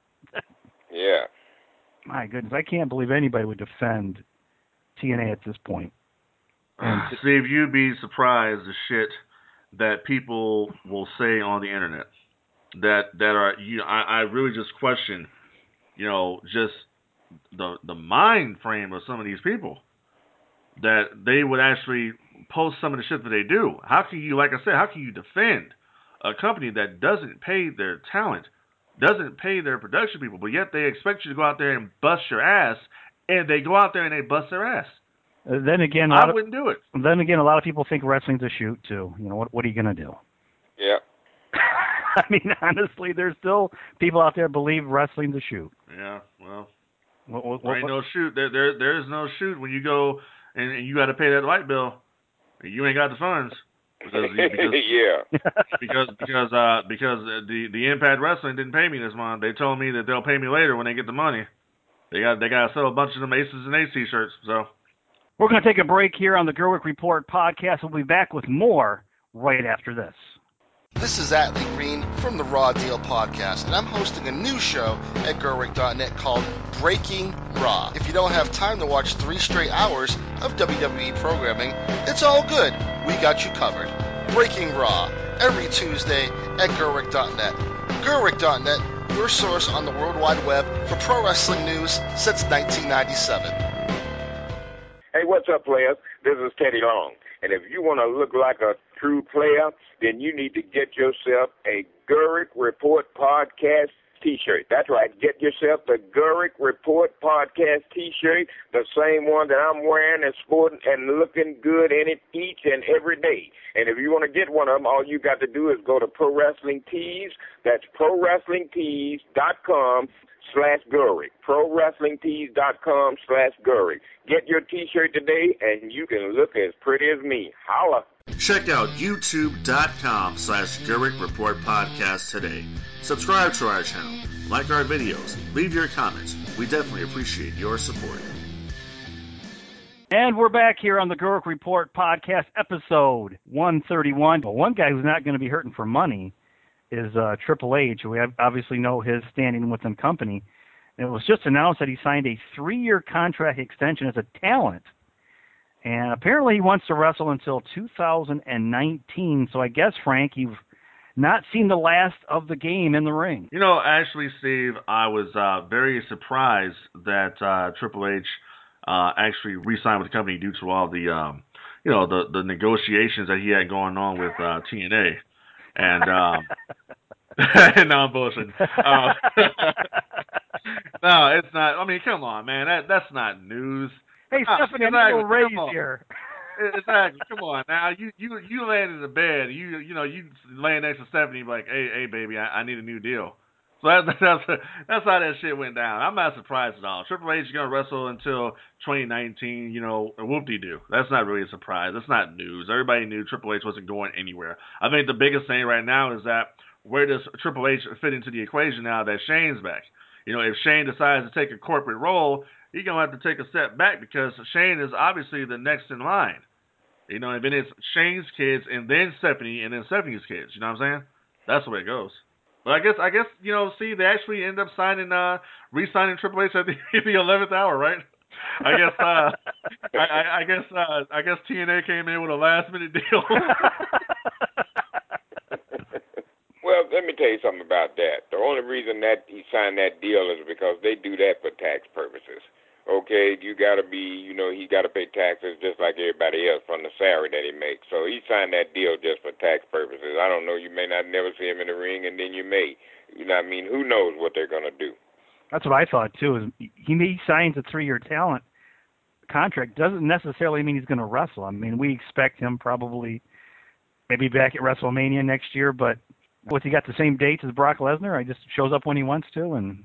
Yeah. My goodness, I can't believe anybody would defend TNA at this point. Steve, you'd be surprised the shit that people will say on the internet that are I really just question, just the mind frame of some of these people that they would actually post some of the shit that they do. How can you, like I said, how can you defend a company that doesn't pay their talent, doesn't pay their production people, but yet they expect you to go out there and bust your ass, and they go out there and they bust their ass? Then again, I wouldn't do it. Then again, a lot of people think wrestling's a shoot too. What are you going to do? Yeah. I mean, honestly, there's still people out there believe wrestling's a shoot. Yeah, well, there ain't no shoot. There is no shoot when you go and you got to pay that light bill. You ain't got the funds because the Impact Wrestling didn't pay me this month. They told me that they'll pay me later when they get the money. They got to sell a bunch of them Aces and Ace t-shirts. So We're going to take a break here on the Gerwick Report podcast. We'll be back with more right after this. This is Atlee Green from the Raw Deal Podcast, and I'm hosting a new show at Gerwick.net called Breaking Raw. If you don't have time to watch 3 straight hours of WWE programming, it's all good. We got you covered. Breaking Raw, every Tuesday at Gerwick.net. Gerwick.net, your source on the World Wide Web for pro wrestling news since 1997. Hey, what's up, players? This is Teddy Long. And if you want to look like a true player, then you need to get yourself a Gerwick Report Podcast T-shirt. That's right. Get yourself the Gerwick Report Podcast T-shirt, the same one that I'm wearing and sporting and looking good in it each and every day. And if you want to get one of them, all you got to do is go to Pro Wrestling Tees. That's ProWrestlingTees.com/Gerwick. ProWrestlingTees.com/Gerwick. Get your T-shirt today, and you can look as pretty as me. Holla. Check out youtube.com/Gerwick Report Podcast today. Subscribe to our channel, like our videos, leave your comments. We definitely appreciate your support. And we're back here on the Gerwick Report Podcast, episode 131. Well, one guy who's not going to be hurting for money is Triple H. We obviously know his standing within the company. And it was just announced that he signed a 3-year contract extension as a talent. And apparently he wants to wrestle until 2019. So I guess, Frank, you've not seen the last of the game in the ring. You know, actually, Steve, I was very surprised that Triple H actually re-signed with the company due to all the, the negotiations that he had going on with TNA. And no, I'm bullshitting. No, it's not. I mean, come on, man. That's not news. Hey, Stephanie, I'm a little raised here. Exactly. Come on now. You laying in the bed. You laying next to Stephanie, like, hey, baby, I need a new deal. So that's how that shit went down. I'm not surprised at all. Triple H is gonna wrestle until 2019. Whoop-de-doo. That's not really a surprise. That's not news. Everybody knew Triple H wasn't going anywhere. I think the biggest thing right now is that where does Triple H fit into the equation now that Shane's back? If Shane decides to take a corporate role, he's going to have to take a step back because Shane is obviously the next in line. And then it's Shane's kids and then Stephanie and then Stephanie's kids. You know what I'm saying? That's the way it goes. But I guess see, they actually end up re-signing Triple H at the 11th hour, right? I guess TNA came in with a last-minute deal. Well, let me tell you something about that. The only reason that he signed that deal is because they do that for tax purposes. Okay, you got to be, he got to pay taxes just like everybody else from the salary that he makes. So he signed that deal just for tax purposes. I don't know, you may not never see him in the ring, and then you may. You know what I mean? Who knows what they're going to do? That's what I thought, too. Is he signs a 3-year talent contract. Doesn't necessarily mean he's going to wrestle. I mean, we expect him probably maybe back at WrestleMania next year, but what's he got the same dates as Brock Lesnar? He just shows up when he wants to, and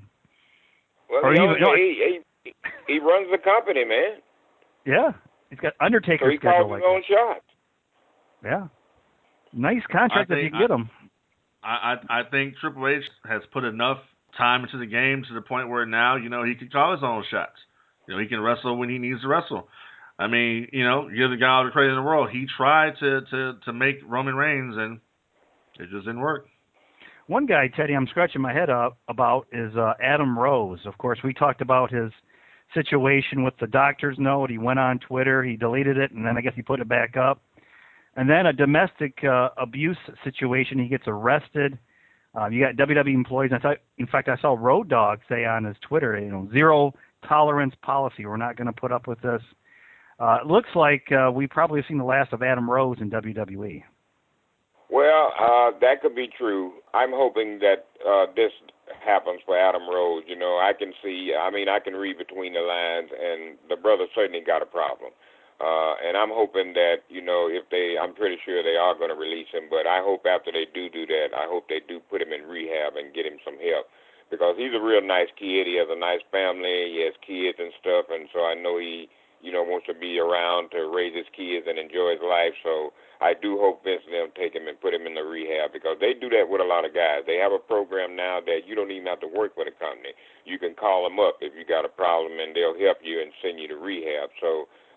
he runs the company, man. Yeah, he's got Undertaker. So he calls his own shots. Yeah, nice contract if you can get him. I think Triple H has put enough time into the game to the point where now he can call his own shots. He can wrestle when he needs to wrestle. I mean, you're the guy all the credit in the world. He tried to make Roman Reigns, and it just didn't work. One guy, Teddy, I'm scratching my head about is Adam Rose. Of course, we talked about his situation with the doctor's note. He went on Twitter, he deleted it, and then I guess he put it back up. And then a domestic abuse situation. He gets arrested. You got WWE employees. In fact, I saw Road Dogg say on his Twitter, zero tolerance policy. We're not going to put up with this. It looks like we probably have seen the last of Adam Rose in WWE. Well, that could be true. I'm hoping that this happens for Adam Rose. I can see, I can read between the lines, and the brother certainly got a problem. And I'm hoping that, I'm pretty sure they are going to release him, but I hope after they do that, I hope they do put him in rehab and get him some help, because he's a real nice kid. He has a nice family. He has kids and stuff, and so I know he, wants to be around to raise his kids and enjoy his life. So I do hope Vince and them take him and put him in the rehab, because they do that with a lot of guys. They have a program now that you don't even have to work with a company. You can call them up if you got a problem, and they'll help you and send you to rehab. So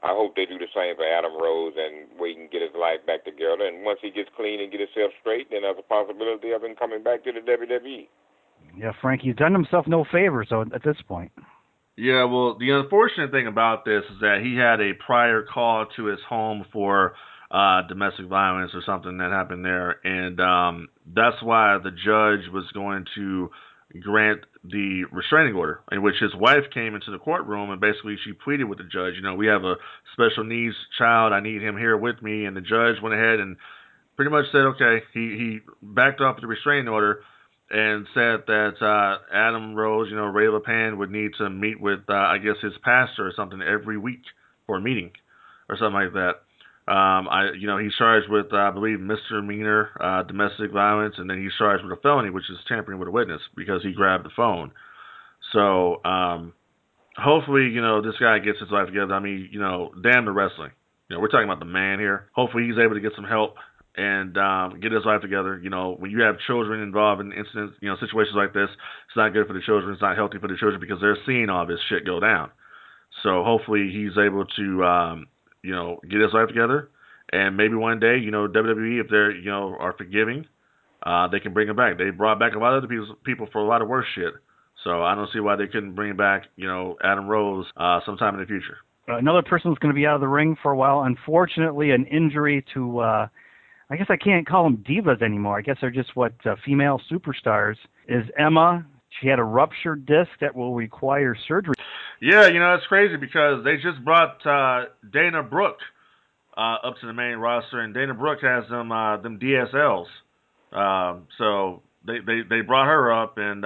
I hope they do the same for Adam Rose, and we can get his life back together. And once he gets clean and get himself straight, then there's a possibility of him coming back to the WWE. Yeah, Frank, he's done himself no favors at this point. Yeah, well, the unfortunate thing about this is that he had a prior call to his home for domestic violence or something that happened there, and that's why the judge was going to grant the restraining order, in which his wife came into the courtroom and basically she pleaded with the judge, we have a special needs child, I need him here with me, and the judge went ahead and pretty much said, okay, he backed off the restraining order and said that Adam Rose, Ray LePan would need to meet with, I guess, his pastor or something every week for a meeting or something like that. He's charged with, I believe, misdemeanor domestic violence, and then he's charged with a felony, which is tampering with a witness because he grabbed the phone. So hopefully, this guy gets his life together. I mean, damn the wrestling. We're talking about the man here. Hopefully he's able to get some help and get his life together. When you have children involved in incidents, situations like this, it's not good for the children. It's not healthy for the children because they're seeing all this shit go down. So hopefully he's able to, get his life together. And maybe one day, WWE, if they're, are forgiving, they can bring him back. They brought back a lot of other people for a lot of worse shit. So I don't see why they couldn't bring back, Adam Rose sometime in the future. Another person who's going to be out of the ring for a while. Unfortunately, an injury to, I guess I can't call them divas anymore. I guess they're just female superstars. Is Emma. She had a ruptured disc that will require surgery. Yeah, it's crazy because they just brought Dana Brooke up to the main roster, and Dana Brooke has them DSLs. So they brought her up, and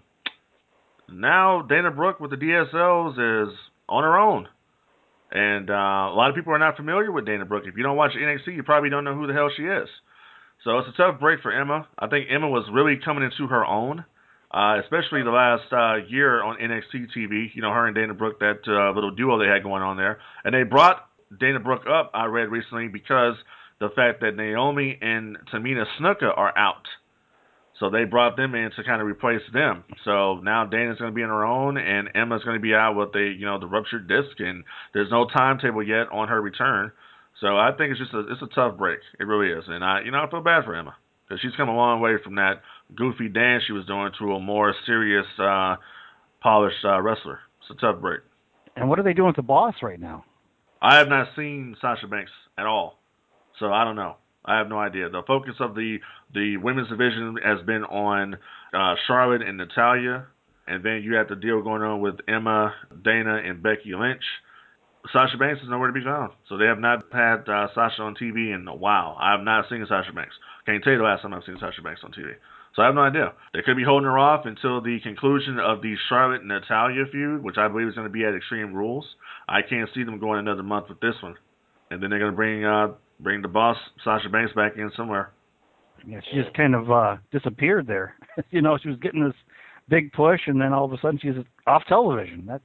now Dana Brooke with the DSLs is on her own. And a lot of people are not familiar with Dana Brooke. If you don't watch NXT, you probably don't know who the hell she is. So it's a tough break for Emma. I think Emma was really coming into her own, especially the last year on NXT TV. Her and Dana Brooke, that little duo they had going on there. And they brought Dana Brooke up, I read recently, because the fact that Naomi and Tamina Snuka are out. So they brought them in to kind of replace them. So now Dana's going to be on her own, and Emma's going to be out with the ruptured disc, and there's no timetable yet on her return. So I think it's a tough break. It really is, and I feel bad for Emma because she's come a long way from that goofy dance she was doing to a more serious, polished wrestler. It's a tough break. And what are they doing with the Boss right now? I have not seen Sasha Banks at all, so I don't know. I have no idea. The focus of the women's division has been on Charlotte and Natalya, and then you have the deal going on with Emma, Dana, and Becky Lynch. Sasha Banks is nowhere to be found, so they have not had Sasha on TV in a while. I have not seen Sasha Banks. Can't tell you the last time I've seen Sasha Banks on TV. So I have no idea. They could be holding her off until the conclusion of the Charlotte and Natalya feud, which I believe is going to be at Extreme Rules. I can't see them going another month with this one. And then they're going to bring the boss, Sasha Banks, back in somewhere. Yeah, she just kind of disappeared there. She was getting this big push, and then all of a sudden she's off television. That's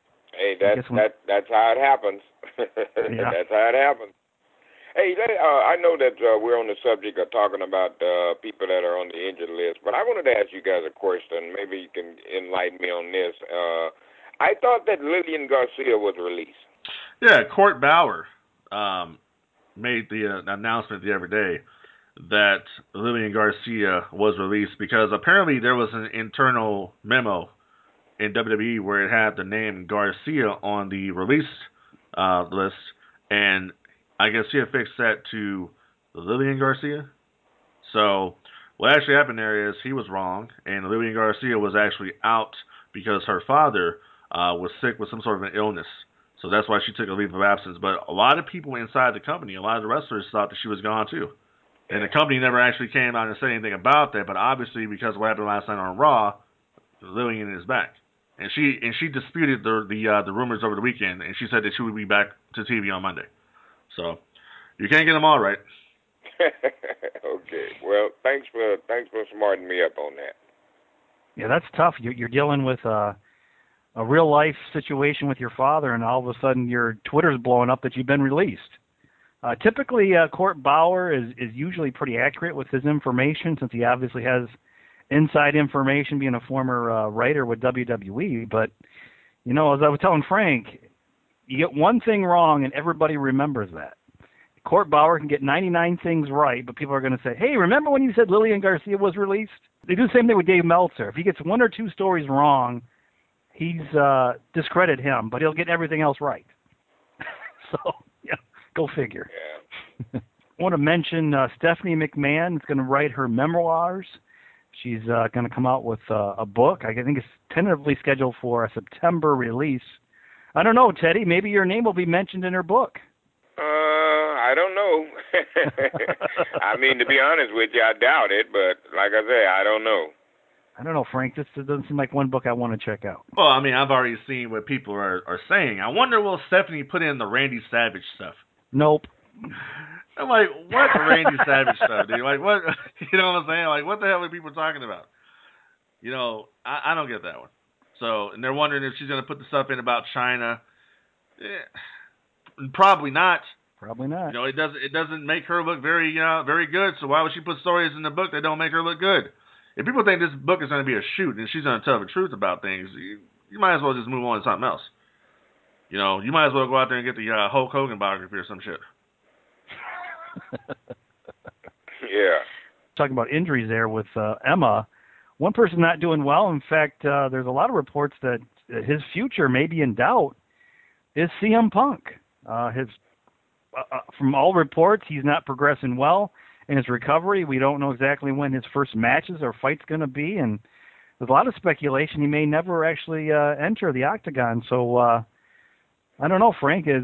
how it happens. Yeah. That's how it happens. Hey, I know that we're on the subject of talking about people that are on the injured list, but I wanted to ask you guys a question. Maybe you can enlighten me on this. I thought that Lillian Garcia was released. Yeah, Court Bauer made the announcement the other day that Lillian Garcia was released because apparently there was an internal memo in WWE where it had the name Garcia on the release list, and I guess he affixed that to Lillian Garcia. So what actually happened there is he was wrong, and Lillian Garcia was actually out because her father was sick with some sort of an illness. So that's why she took a leave of absence. But a lot of people inside the company, a lot of the wrestlers thought that she was gone too. And the company never actually came out and said anything about that. But obviously, because of what happened last night on Raw, Lillian is back. And she disputed the rumors over the weekend, and she said that she would be back to TV on Monday. So you can't get them all right. Okay. Well, thanks for smarting me up on that. Yeah, that's tough. You're dealing with a real life situation with your father, and all of a sudden your Twitter's blowing up that you've been released. Typically, Court Bauer is usually pretty accurate with his information since he obviously has inside information being a former writer with WWE. But, as I was telling Frank, You get one thing wrong, and everybody remembers that. Court Bauer can get 99 things right, but people are going to say, hey, remember when you said Lillian Garcia was released? They do the same thing with Dave Meltzer. If he gets one or two stories wrong, he's discredit him, but he'll get everything else right. So, yeah, go figure. Yeah. I want to mention Stephanie McMahon is going to write her memoirs. She's going to come out with a book. I think it's tentatively scheduled for a September release. I don't know, Teddy. Maybe your name will be mentioned in her book. I don't know. I mean, to be honest with you, I doubt it, but like I say, I don't know. I don't know, Frank. This doesn't seem like one book I want to check out. Well, I mean, I've already seen what people are saying. I wonder, will Stephanie put in the Randy Savage stuff? Nope. I'm like, what Randy Savage stuff, dude? Like, what? You know what I'm saying? Like, what the hell are people talking about? You know, I don't get that one. So, and they're wondering if she's going to put the stuff in about China. Probably not. Probably not. You know, it doesn't make her look very good. So why would she put stories in the book that don't make her look good? If people think this book is going to be a shoot and she's going to tell the truth about things, you might as well just move on to something else. You know, you might as well go out there and get the Hulk Hogan biography or some shit. Yeah. Talking about injuries there with Emma, one person not doing well. In fact, there's a lot of reports that his future may be in doubt. Is CM Punk? From all reports, he's not progressing well in his recovery. We don't know exactly when his first matches or figh's going to be, and there's a lot of speculation he may never actually enter the octagon. So I don't know, Frank. Is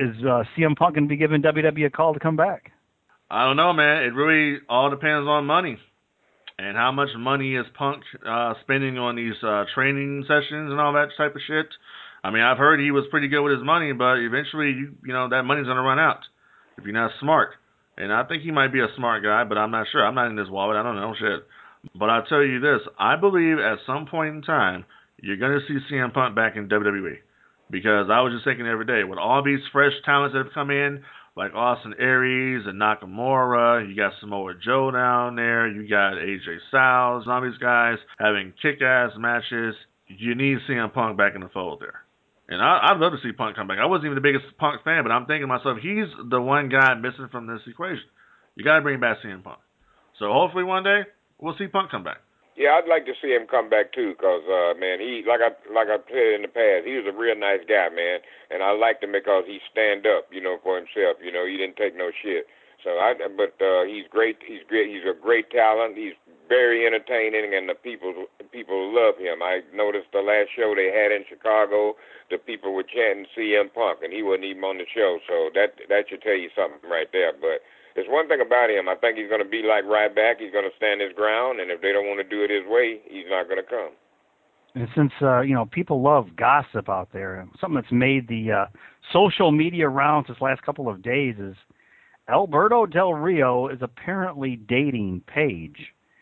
CM Punk going to be giving WWE a call to come back? I don't know, man. It really all depends on money and how much money is Punk spending on these training sessions and all that type of shit. I mean, I've heard he was pretty good with his money, but eventually, you know, that money's going to run out if you're not smart. And I think he might be a smart guy, but I'm not sure. I'm not in his wallet. I don't know shit. But I'll tell you this. I believe at some point in time, you're going to see CM Punk back in WWE. Because I was just thinking every day, with all these fresh talents that have come in, like Austin Aries and Nakamura, you got Samoa Joe down there, you got AJ Styles, and all these guys having kick-ass matches. You need CM Punk back in the fold there. And I'd love to see Punk come back. I wasn't even the biggest Punk fan, but I'm thinking to myself, he's the one guy missing from this equation. You got to bring back CM Punk. So hopefully one day, we'll see Punk come back. Yeah, I'd like to see him come back too, cause man, he like I said in the past, he was a real nice guy, man, and I liked him because he stand up, you know, for himself. You know, he didn't take no shit. So he's great. He's great. He's a great talent. He's very entertaining, and the people love him. I noticed the last show they had in Chicago, the people were chanting CM Punk, and he wasn't even on the show. So that should tell you something right there. But there's one thing about him. I think he's going to be like Ryback. He's going to stand his ground, and if they don't want to do it his way, he's not going to come. And since, people love gossip out there, something that's made the social media rounds this last couple of days is Alberto Del Rio is apparently dating Paige.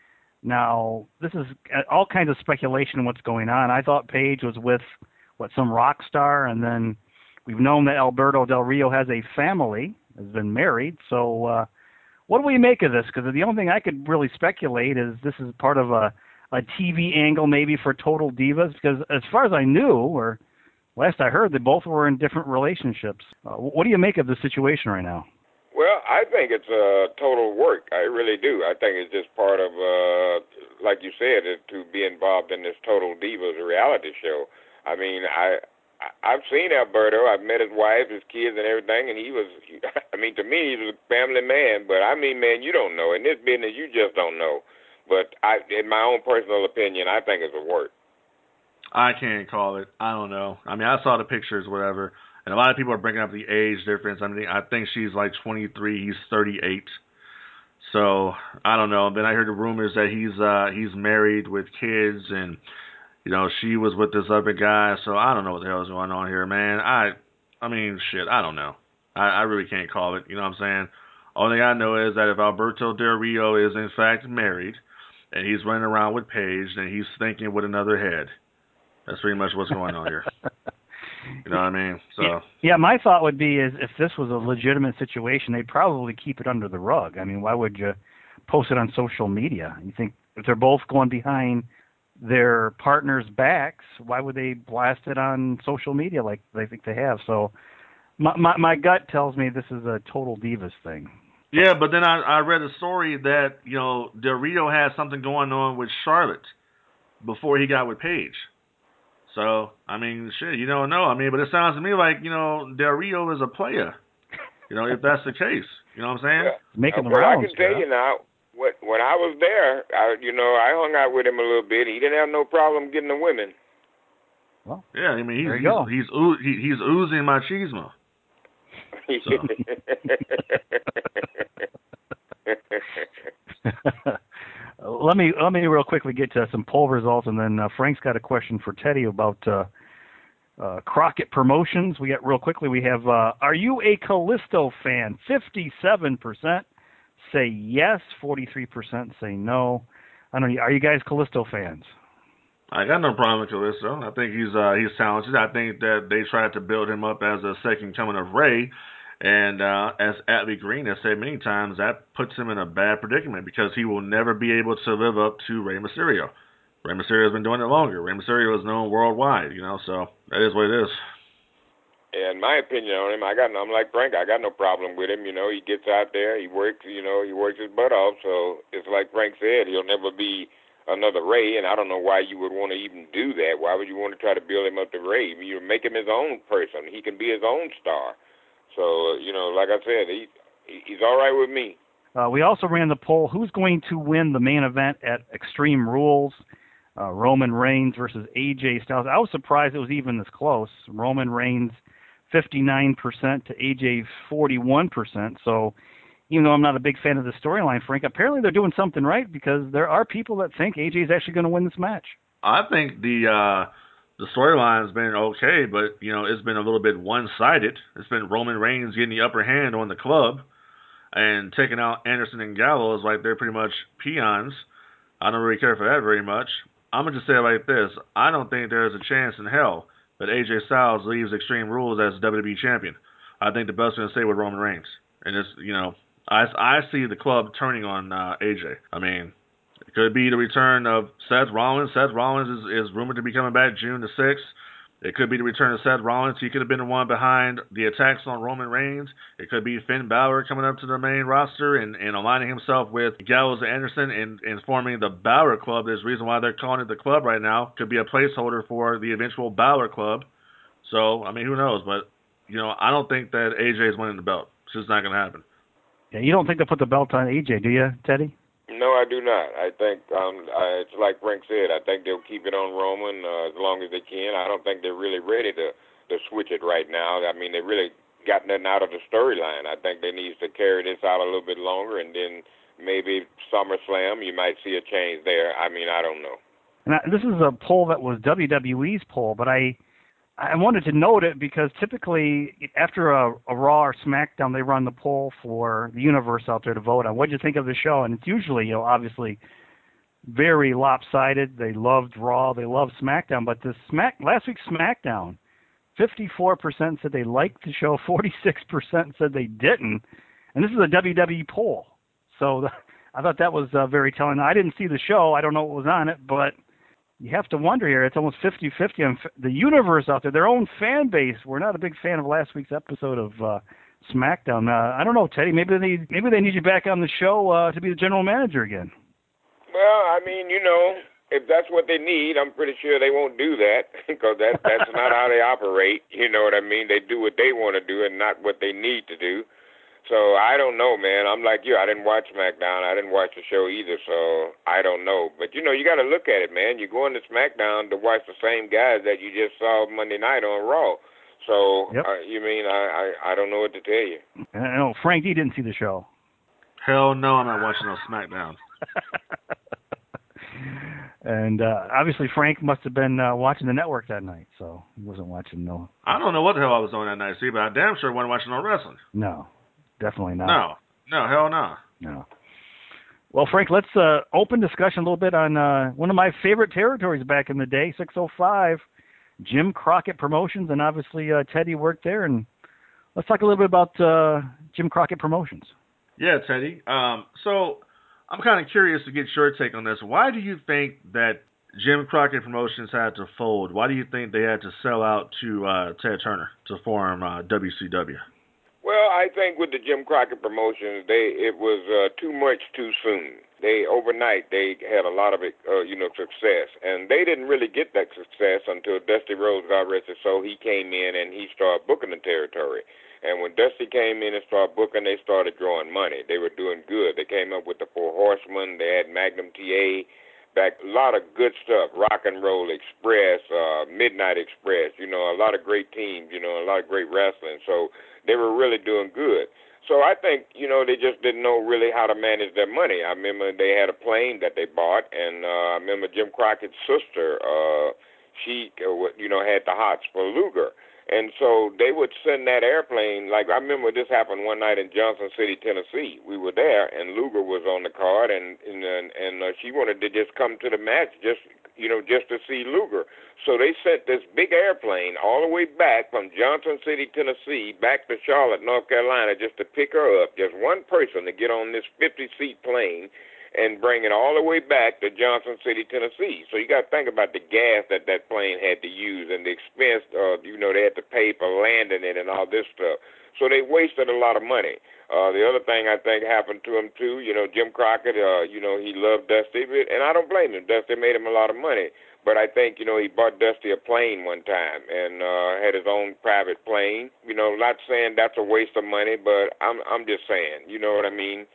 Now, this is all kinds of speculation on what's going on. I thought Paige was with, some rock star, and then we've known that Alberto Del Rio has a family, has been married. So what do we make of this? Because the only thing I could really speculate is this is part of a TV angle maybe for Total Divas, because as far as I knew, or last I heard, they both were in different relationships. What do you make of the situation right now? Well, I think it's a total work. I really do. I think it's just part of, like you said, to be involved in this Total Divas reality show. I mean, I've seen Alberto. I've met his wife, his kids, and everything, and he was, to me, he was a family man. But, man, you don't know. In this business, you just don't know. But in my own personal opinion, I think it's a work. I can't call it. I don't know. I mean, I saw the pictures, whatever. And a lot of people are bringing up the age difference. I mean, I think she's like 23, he's 38. So I don't know. Then I heard the rumors that he's married with kids, and she was with this other guy. So I don't know what the hell is going on here, man. I mean, shit, I don't know. I really can't call it. You know what I'm saying? Only thing I know is that if Alberto Del Rio is in fact married, and he's running around with Paige, then he's thinking with another head. That's pretty much what's going on here. You know what I mean? So yeah, my thought would be is if this was a legitimate situation, they'd probably keep it under the rug. I mean, why would you post it on social media? You think if they're both going behind their partners' backs, why would they blast it on social media like they think they have? So My gut tells me this is a total Divas thing. Yeah, but then I read a story that, Del Rio had something going on with Charlotte before he got with Paige. So, I mean, shit, you don't know. I mean, but it sounds to me like, Del Rio is a player. If that's the case. You know what I'm saying? Making the well, rounds. I can tell you now, when I was there, I hung out with him a little bit. He didn't have no problem getting the women. Well, yeah, I mean, he's oozing machismo. So. Let me real quickly get to some poll results, and then Frank's got a question for Teddy about Crockett Promotions. We have, are you a Callisto fan? 57% say yes, 43% say no. I don't know, are you guys Callisto fans? I got no problem with Callisto. I think he's talented. I think that they tried to build him up as a second coming of Rey. And as Atlee Green has said many times, that puts him in a bad predicament because he will never be able to live up to Rey Mysterio. Rey Mysterio has been doing it longer. Rey Mysterio is known worldwide, so that is what it is. And my opinion on him, I'm like Frank, I got no problem with him. He gets out there, he works, he works his butt off. So it's like Frank said, he'll never be another Rey, and I don't know why you would want to even do that. Why would you want to try to build him up to Rey? You make him his own person. He can be his own star. So, like I said, he's all right with me. We also ran the poll, who's going to win the main event at Extreme Rules? Roman Reigns versus AJ Styles. I was surprised it was even this close. Roman Reigns 59% to AJ 41%. So even though I'm not a big fan of the storyline, Frank, apparently they're doing something right because there are people that think AJ is actually going to win this match. I think the storyline's been okay, but, it's been a little bit one-sided. It's been Roman Reigns getting the upper hand on the club and taking out Anderson and Gallows like they're pretty much peons. I don't really care for that very much. I'm going to just say it like this. I don't think there's a chance in hell that AJ Styles leaves Extreme Rules as WWE champion. I think the belt's going to stay with Roman Reigns. And it's, I see the club turning on AJ. I mean, it could be the return of Seth Rollins. Seth Rollins is rumored to be coming back June the 6th. It could be the return of Seth Rollins. He could have been the one behind the attacks on Roman Reigns. It could be Finn Balor coming up to the main roster and aligning himself with Gallows and Anderson and forming the Balor Club. There's a reason why they're calling it the Club right now. Could be a placeholder for the eventual Balor Club. So, I mean, who knows? But, I don't think that AJ is winning the belt. It's just not going to happen. Yeah, you don't think they'll put the belt on AJ, do you, Teddy? No, I do not. I think it's like Frank said. I think they'll keep it on Roman as long as they can. I don't think they're really ready to switch it right now. I mean, they really got nothing out of the storyline. I think they need to carry this out a little bit longer, and then maybe SummerSlam, you might see a change there. I mean, I don't know. And this is a poll that was WWE's poll, but I wanted to note it because typically after a Raw or SmackDown, they run the poll for the universe out there to vote on what you think of the show, and it's usually, obviously very lopsided. They loved Raw, they loved SmackDown, but last week's SmackDown, 54% said they liked the show, 46% said they didn't, and this is a WWE poll. So I thought that was very telling. I didn't see the show, I don't know what was on it, but you have to wonder here. It's almost 50-50 on the universe out there. Their own fan base. We're not a big fan of last week's episode of SmackDown. I don't know, Teddy. Maybe they need you back on the show to be the general manager again. Well, I mean, if that's what they need, I'm pretty sure they won't do that because that's not how they operate. You know what I mean? They do what they want to do and not what they need to do. So I don't know, man. I'm like you. I didn't watch SmackDown. I didn't watch the show either, so I don't know. But, you got to look at it, man. You're going to SmackDown to watch the same guys that you just saw Monday night on Raw. So, yep. I don't know what to tell you. I know Frank D didn't see the show. Hell no, I'm not watching no SmackDown. And obviously Frank must have been watching the network that night, so he wasn't watching no. I don't know what the hell I was doing that night, see, but I damn sure wasn't watching no wrestling. No. Definitely not. No, hell no. No. Well, Frank, let's open discussion a little bit on one of my favorite territories back in the day, 605, Jim Crockett Promotions, and obviously Teddy worked there. And let's talk a little bit about Jim Crockett Promotions. Yeah, Teddy. So I'm kind of curious to get your take on this. Why do you think that Jim Crockett Promotions had to fold. Why do you think they had to sell out to Ted Turner to form WCW? Well, I think with the Jim Crockett Promotions, it was too much too soon. Overnight they had a lot of success, and they didn't really get that success until Dusty Rhodes, God rest his soul, he came in and he started booking the territory. And when Dusty came in and started booking, they started drawing money. They were doing good. They came up with the Four Horsemen. They had Magnum TA. Back, a lot of good stuff, Rock and Roll Express, Midnight Express, a lot of great teams, a lot of great wrestling. So they were really doing good. So I think, they just didn't know really how to manage their money. I remember they had a plane that they bought, and I remember Jim Crockett's sister, she, had the hots for Luger. And so they would send that airplane, like I remember this happened one night in Johnson City, Tennessee. We were there, and Luger was on the card, and she wanted to just come to the match just to see Luger. So they sent this big airplane all the way back from Johnson City, Tennessee, back to Charlotte, North Carolina, just to pick her up, just one person to get on this 50-seat plane and bring it all the way back to Johnson City, Tennessee. So you got to think about the gas that plane had to use and the expense, they had to pay for landing it and all this stuff. So they wasted a lot of money. The other thing I think happened to him, too, Jim Crockett, he loved Dusty, and I don't blame him. Dusty made him a lot of money. But I think, he bought Dusty a plane one time and had his own private plane. Not saying that's a waste of money, but I'm just saying, you know what I mean?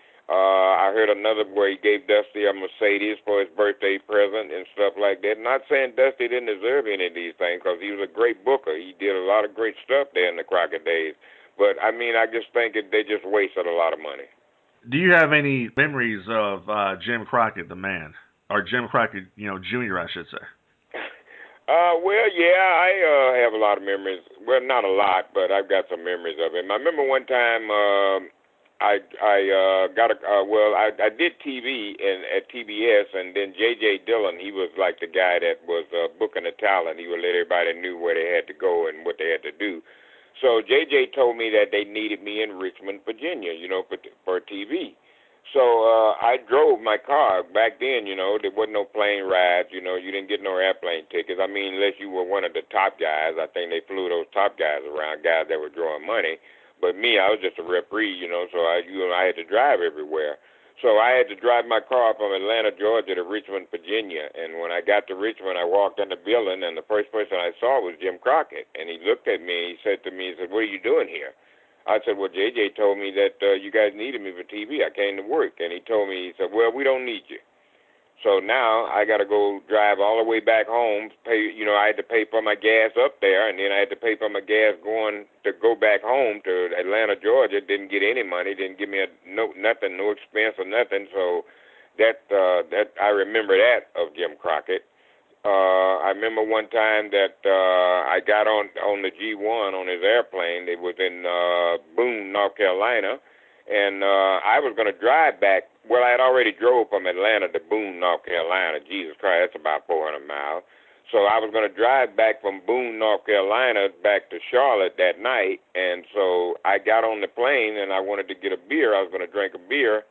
I heard another where he gave Dusty a Mercedes for his birthday present and stuff like that. Not saying Dusty didn't deserve any of these things because he was a great booker. He did a lot of great stuff there in the Crockett days. But, I just think they just wasted a lot of money. Do you have any memories of Jim Crockett, the man? Or Jim Crockett, Jr., I should say. Well, yeah, I have a lot of memories. Well, not a lot, but I've got some memories of him. I remember one time I did TV at TBS, and then J.J. Dillon, he was like the guy that was booking the talent. He would let everybody knew where they had to go and what they had to do. So J.J. told me that they needed me in Richmond, Virginia, for TV. So I drove my car. Back then, there wasn't no plane rides. You didn't get no airplane tickets. Unless you were one of the top guys. I think they flew those top guys around, guys that were drawing money. But me, I was just a referee, so I had to drive everywhere. So I had to drive my car from Atlanta, Georgia to Richmond, Virginia. And when I got to Richmond, I walked in the building, and the first person I saw was Jim Crockett. And he looked at me, and he said to me, what are you doing here? I said, well, JJ told me that you guys needed me for TV. I came to work. And he told me, he said, well, we don't need you. So now I got to go drive all the way back home. I had to pay for my gas up there, and then I had to pay for my gas going to go back home to Atlanta, Georgia. Didn't get any money. Didn't give me nothing, no expense or nothing. So that I remember that of Jim Crockett. I remember one time that I got on the G1 on his airplane. It was in Boone, North Carolina, and I was going to drive back. Well, I had already drove from Atlanta to Boone, North Carolina. Jesus Christ, that's about 400 miles. So I was going to drive back from Boone, North Carolina, back to Charlotte that night. And so I got on the plane, and I wanted to get a beer. I was going to drink a beer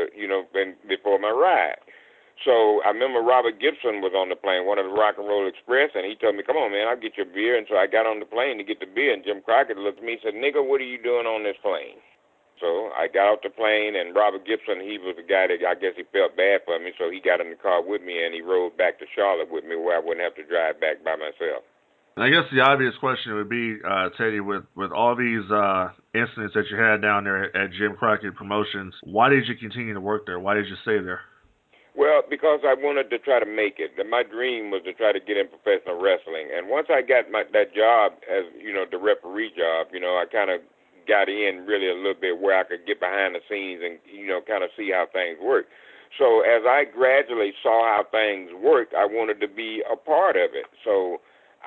before my ride. So I remember Robert Gibson was on the plane, one of the Rock and Roll Express, and he told me, come on, man, I'll get you a beer. And so I got on the plane to get the beer, and Jim Crockett looked at me and said, nigga, what are you doing on this plane? So I got off the plane, and Robert Gibson, he was the guy that I guess he felt bad for me, so he got in the car with me, and he rode back to Charlotte with me where I wouldn't have to drive back by myself. I guess the obvious question would be, Teddy, with all these incidents that you had down there at Jim Crockett Promotions, why did you continue to work there? Why did you stay there? Well, because I wanted to try to make it. My dream was to try to get in professional wrestling. And once I got that job as, the referee job, I kind of got in really a little bit where I could get behind the scenes and, kind of see how things work. So as I gradually saw how things worked, I wanted to be a part of it. So,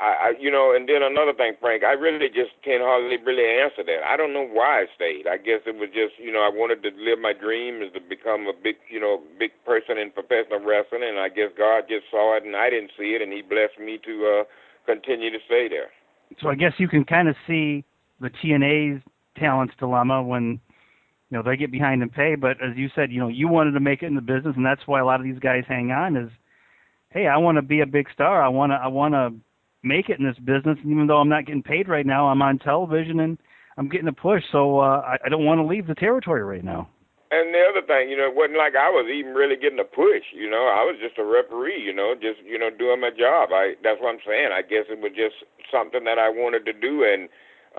and then another thing, Frank, I really just can't hardly really answer that. I don't know why I stayed. I guess it was just, I wanted to live my dream is to become a big, big person in professional wrestling, and I guess God just saw it and I didn't see it, and he blessed me to continue to stay there. So I guess you can kind of see the TNA's talent's dilemma when, they get behind and pay, but as you said, you wanted to make it in the business, and that's why a lot of these guys hang on is hey, I want to be a big star. I want to make it in this business. And even though I'm not getting paid right now, I'm on television and I'm getting a push. So I don't want to leave the territory right now. And the other thing, it wasn't like I was even really getting a push, I was just a referee, just, doing my job. That's what I'm saying. I guess it was just something that I wanted to do, and,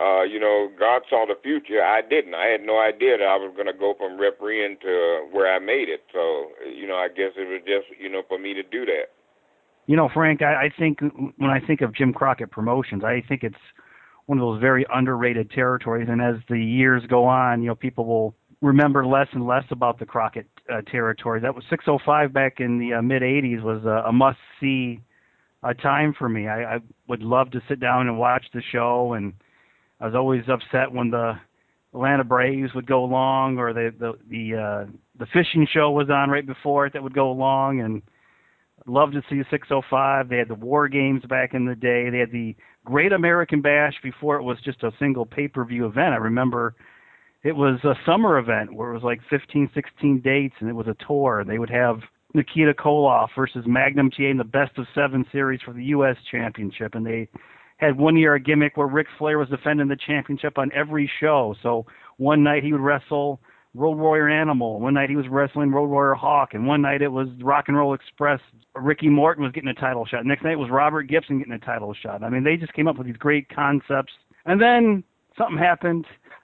God saw the future. I didn't. I had no idea that I was going to go from refereeing to where I made it. So, I guess it was just, for me to do that. Frank, I think when I think of Jim Crockett Promotions, I think it's one of those very underrated territories. And as the years go on, people will remember less and less about the Crockett territory. That was 605 back in the mid-'80s was a must-see time for me. I would love to sit down and watch the show, and I was always upset when the Atlanta Braves would go long, or the fishing show was on right before it that would go long, and I'd love to see 605. They had the War Games back in the day. They had the Great American Bash before it was just a single pay-per-view event. I remember it was a summer event where it was like 15, 16 dates, and it was a tour. They would have Nikita Koloff versus Magnum TA in the best-of-7 series for the U.S. Championship, and they had 1 year a gimmick where Ric Flair was defending the championship on every show. So one night he would wrestle Road Warrior Animal, one night he was wrestling Road Warrior Hawk, and one night it was Rock and Roll Express. Ricky Morton was getting a title shot. Next night it was Robert Gibson getting a title shot. I mean, they just came up with these great concepts. And then something happened.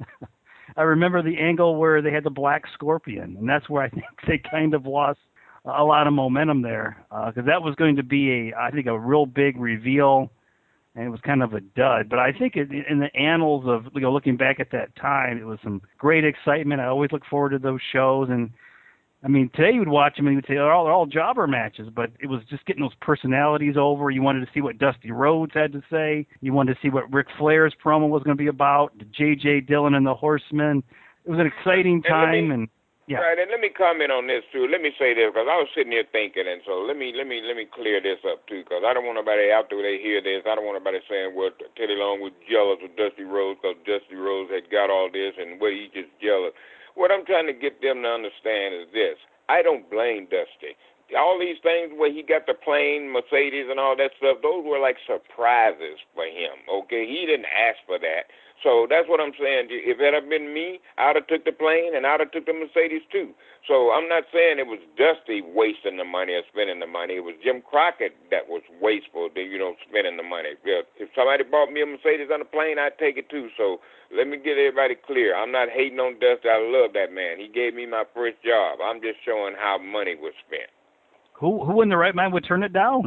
I remember the angle where they had the Black Scorpion, and that's where I think they kind of lost a lot of momentum there, because that was going to be I think a real big reveal, and it was kind of a dud. But I think in the annals of looking back at that time, it was some great excitement. I always look forward to those shows, and I mean, today you would watch them and you would say they're all jobber matches, but it was just getting those personalities over. You wanted to see what Dusty Rhodes had to say. You wanted to see what Ric Flair's promo was going to be about. J.J. Dillon and the Horsemen. It was an exciting time, and yeah. Right, and let me comment on this too. Let me say this, because I was sitting here thinking, and so let me clear this up too, because I don't want nobody out there they hear this. I don't want nobody saying, well, Teddy Long was jealous of Dusty Rhodes because Dusty Rhodes had got all this, and what he just jealous. What I'm trying to get them to understand is this. I don't blame Dusty. All these things where he got the plane, Mercedes, and all that stuff, those were like surprises for him, okay? He didn't ask for that. So that's what I'm saying. If it had been me, I would have took the plane and I would have took the Mercedes too. So I'm not saying it was Dusty wasting the money or spending the money. It was Jim Crockett that was wasteful, spending the money. If somebody bought me a Mercedes on the plane, I'd take it too. So let me get everybody clear. I'm not hating on Dusty. I love that man. He gave me my first job. I'm just showing how money was spent. Who in the right mind would turn it down?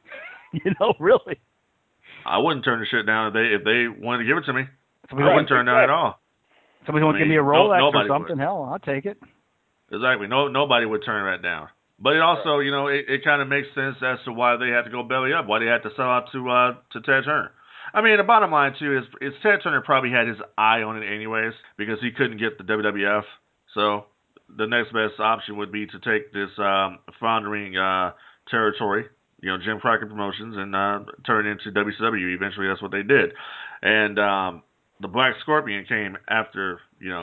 Really. I wouldn't turn the shit down if they wanted to give it to me. I wouldn't turn it down at all. Somebody want to give me a Rolex or something? Hell, I'll take it. Exactly. Nobody would turn that down. But it also, it kind of makes sense as to why they had to go belly up, why they had to sell out to Ted Turner. I mean, the bottom line, too, is Ted Turner probably had his eye on it anyways because he couldn't get the WWF. So the next best option would be to take this foundering territory, Jim Crockett Promotions, and turn it into WCW. Eventually, that's what they did. And the Black Scorpion came after,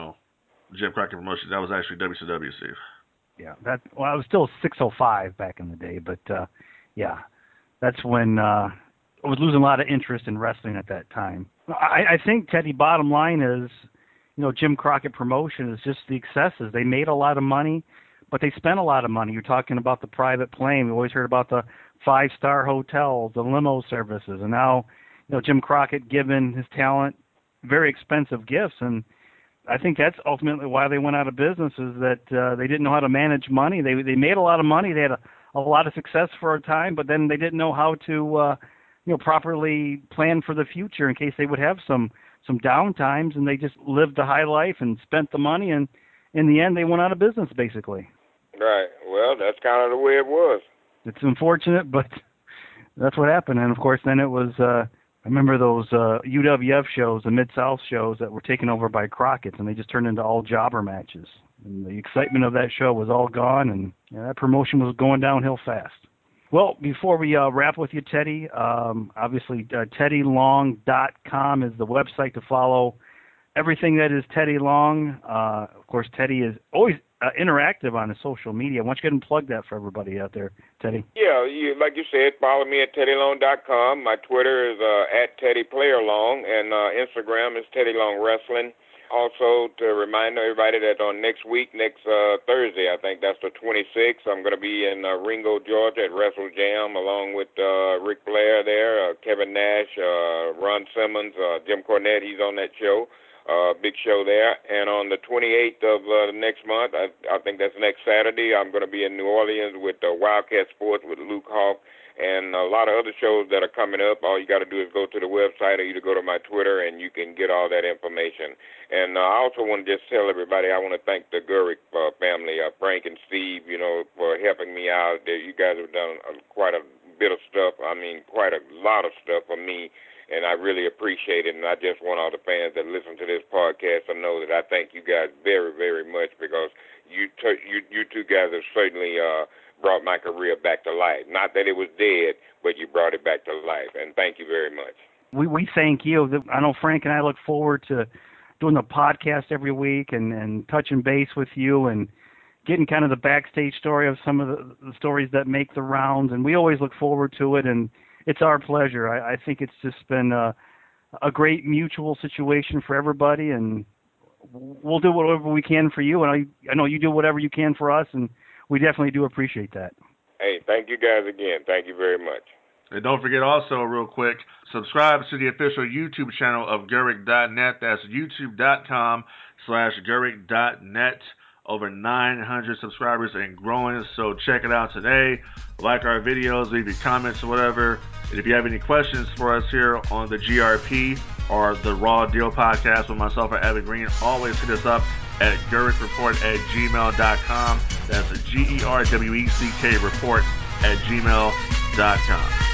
Jim Crockett Promotions. That was actually WCW, Steve. Yeah, I was still 605 back in the day, but yeah, that's when I was losing a lot of interest in wrestling at that time. I think, Teddy, bottom line is, Jim Crockett Promotion is just the excesses. They made a lot of money, but they spent a lot of money. You're talking about the private plane. We always heard about the 5-star hotels, the limo services, and now, Jim Crockett giving his talent very expensive gifts, and I think that's ultimately why they went out of business, is that they didn't know how to manage money. They made a lot of money. They had a lot of success for a time, but then they didn't know how to properly plan for the future in case they would have some down times, and they just lived the high life and spent the money, and in the end they went out of business basically. Right. Well, that's kind of the way it was. It's unfortunate, but that's what happened. And of course then it was I remember those UWF shows, the Mid-South shows that were taken over by Crockett's, and they just turned into all jobber matches. And the excitement of that show was all gone, and that promotion was going downhill fast. Well, before we wrap with you, Teddy, obviously TeddyLong.com is the website to follow everything that is Teddy Long. Of course, Teddy is always interactive on his social media. Why don't you go ahead and plug that for everybody out there, Teddy? Yeah, like you said, follow me at TeddyLong.com. My Twitter is at TeddyPlayerLong, and Instagram is Teddy Long Wrestling. Also, to remind everybody that on next Thursday, I think that's the 26th, I'm going to be in Ringo, Georgia at Wrestle Jam along with Ric Flair there, Kevin Nash, Ron Simmons, Jim Cornette, he's on that show. Big show there. And on the 28th of next month, I think that's next Saturday, I'm going to be in New Orleans with Wildcat Sports with Luke Hawk and a lot of other shows that are coming up. All you got to do is go to the website or either go to my Twitter and you can get all that information. And I also want to just tell everybody I want to thank the Gurrick family, Frank and Steve, for helping me out. You guys have done quite a bit of stuff. I mean, quite a lot of stuff for me. And I really appreciate it, and I just want all the fans that listen to this podcast to know that I thank you guys very, very much because you two guys have certainly brought my career back to life. Not that it was dead, but you brought it back to life, and thank you very much. We thank you. I know Frank and I look forward to doing the podcast every week and touching base with you and getting kind of the backstage story of some of the stories that make the rounds, and we always look forward to it, and it's our pleasure. I think it's just been a great mutual situation for everybody, and we'll do whatever we can for you, and I know you do whatever you can for us, and we definitely do appreciate that. Hey, thank you guys again. Thank you very much. And don't forget also, real quick, subscribe to the official YouTube channel of Gurrick.net. That's youtube.com/Gurrick.net. Over 900 subscribers and growing, so check it out today. Like our videos, leave your comments or whatever. And if you have any questions for us here on the GRP or the Raw Deal podcast with myself or Abby Green, always hit us up at GurrickReport@gmail.com. That's GERWECK report@gmail.com.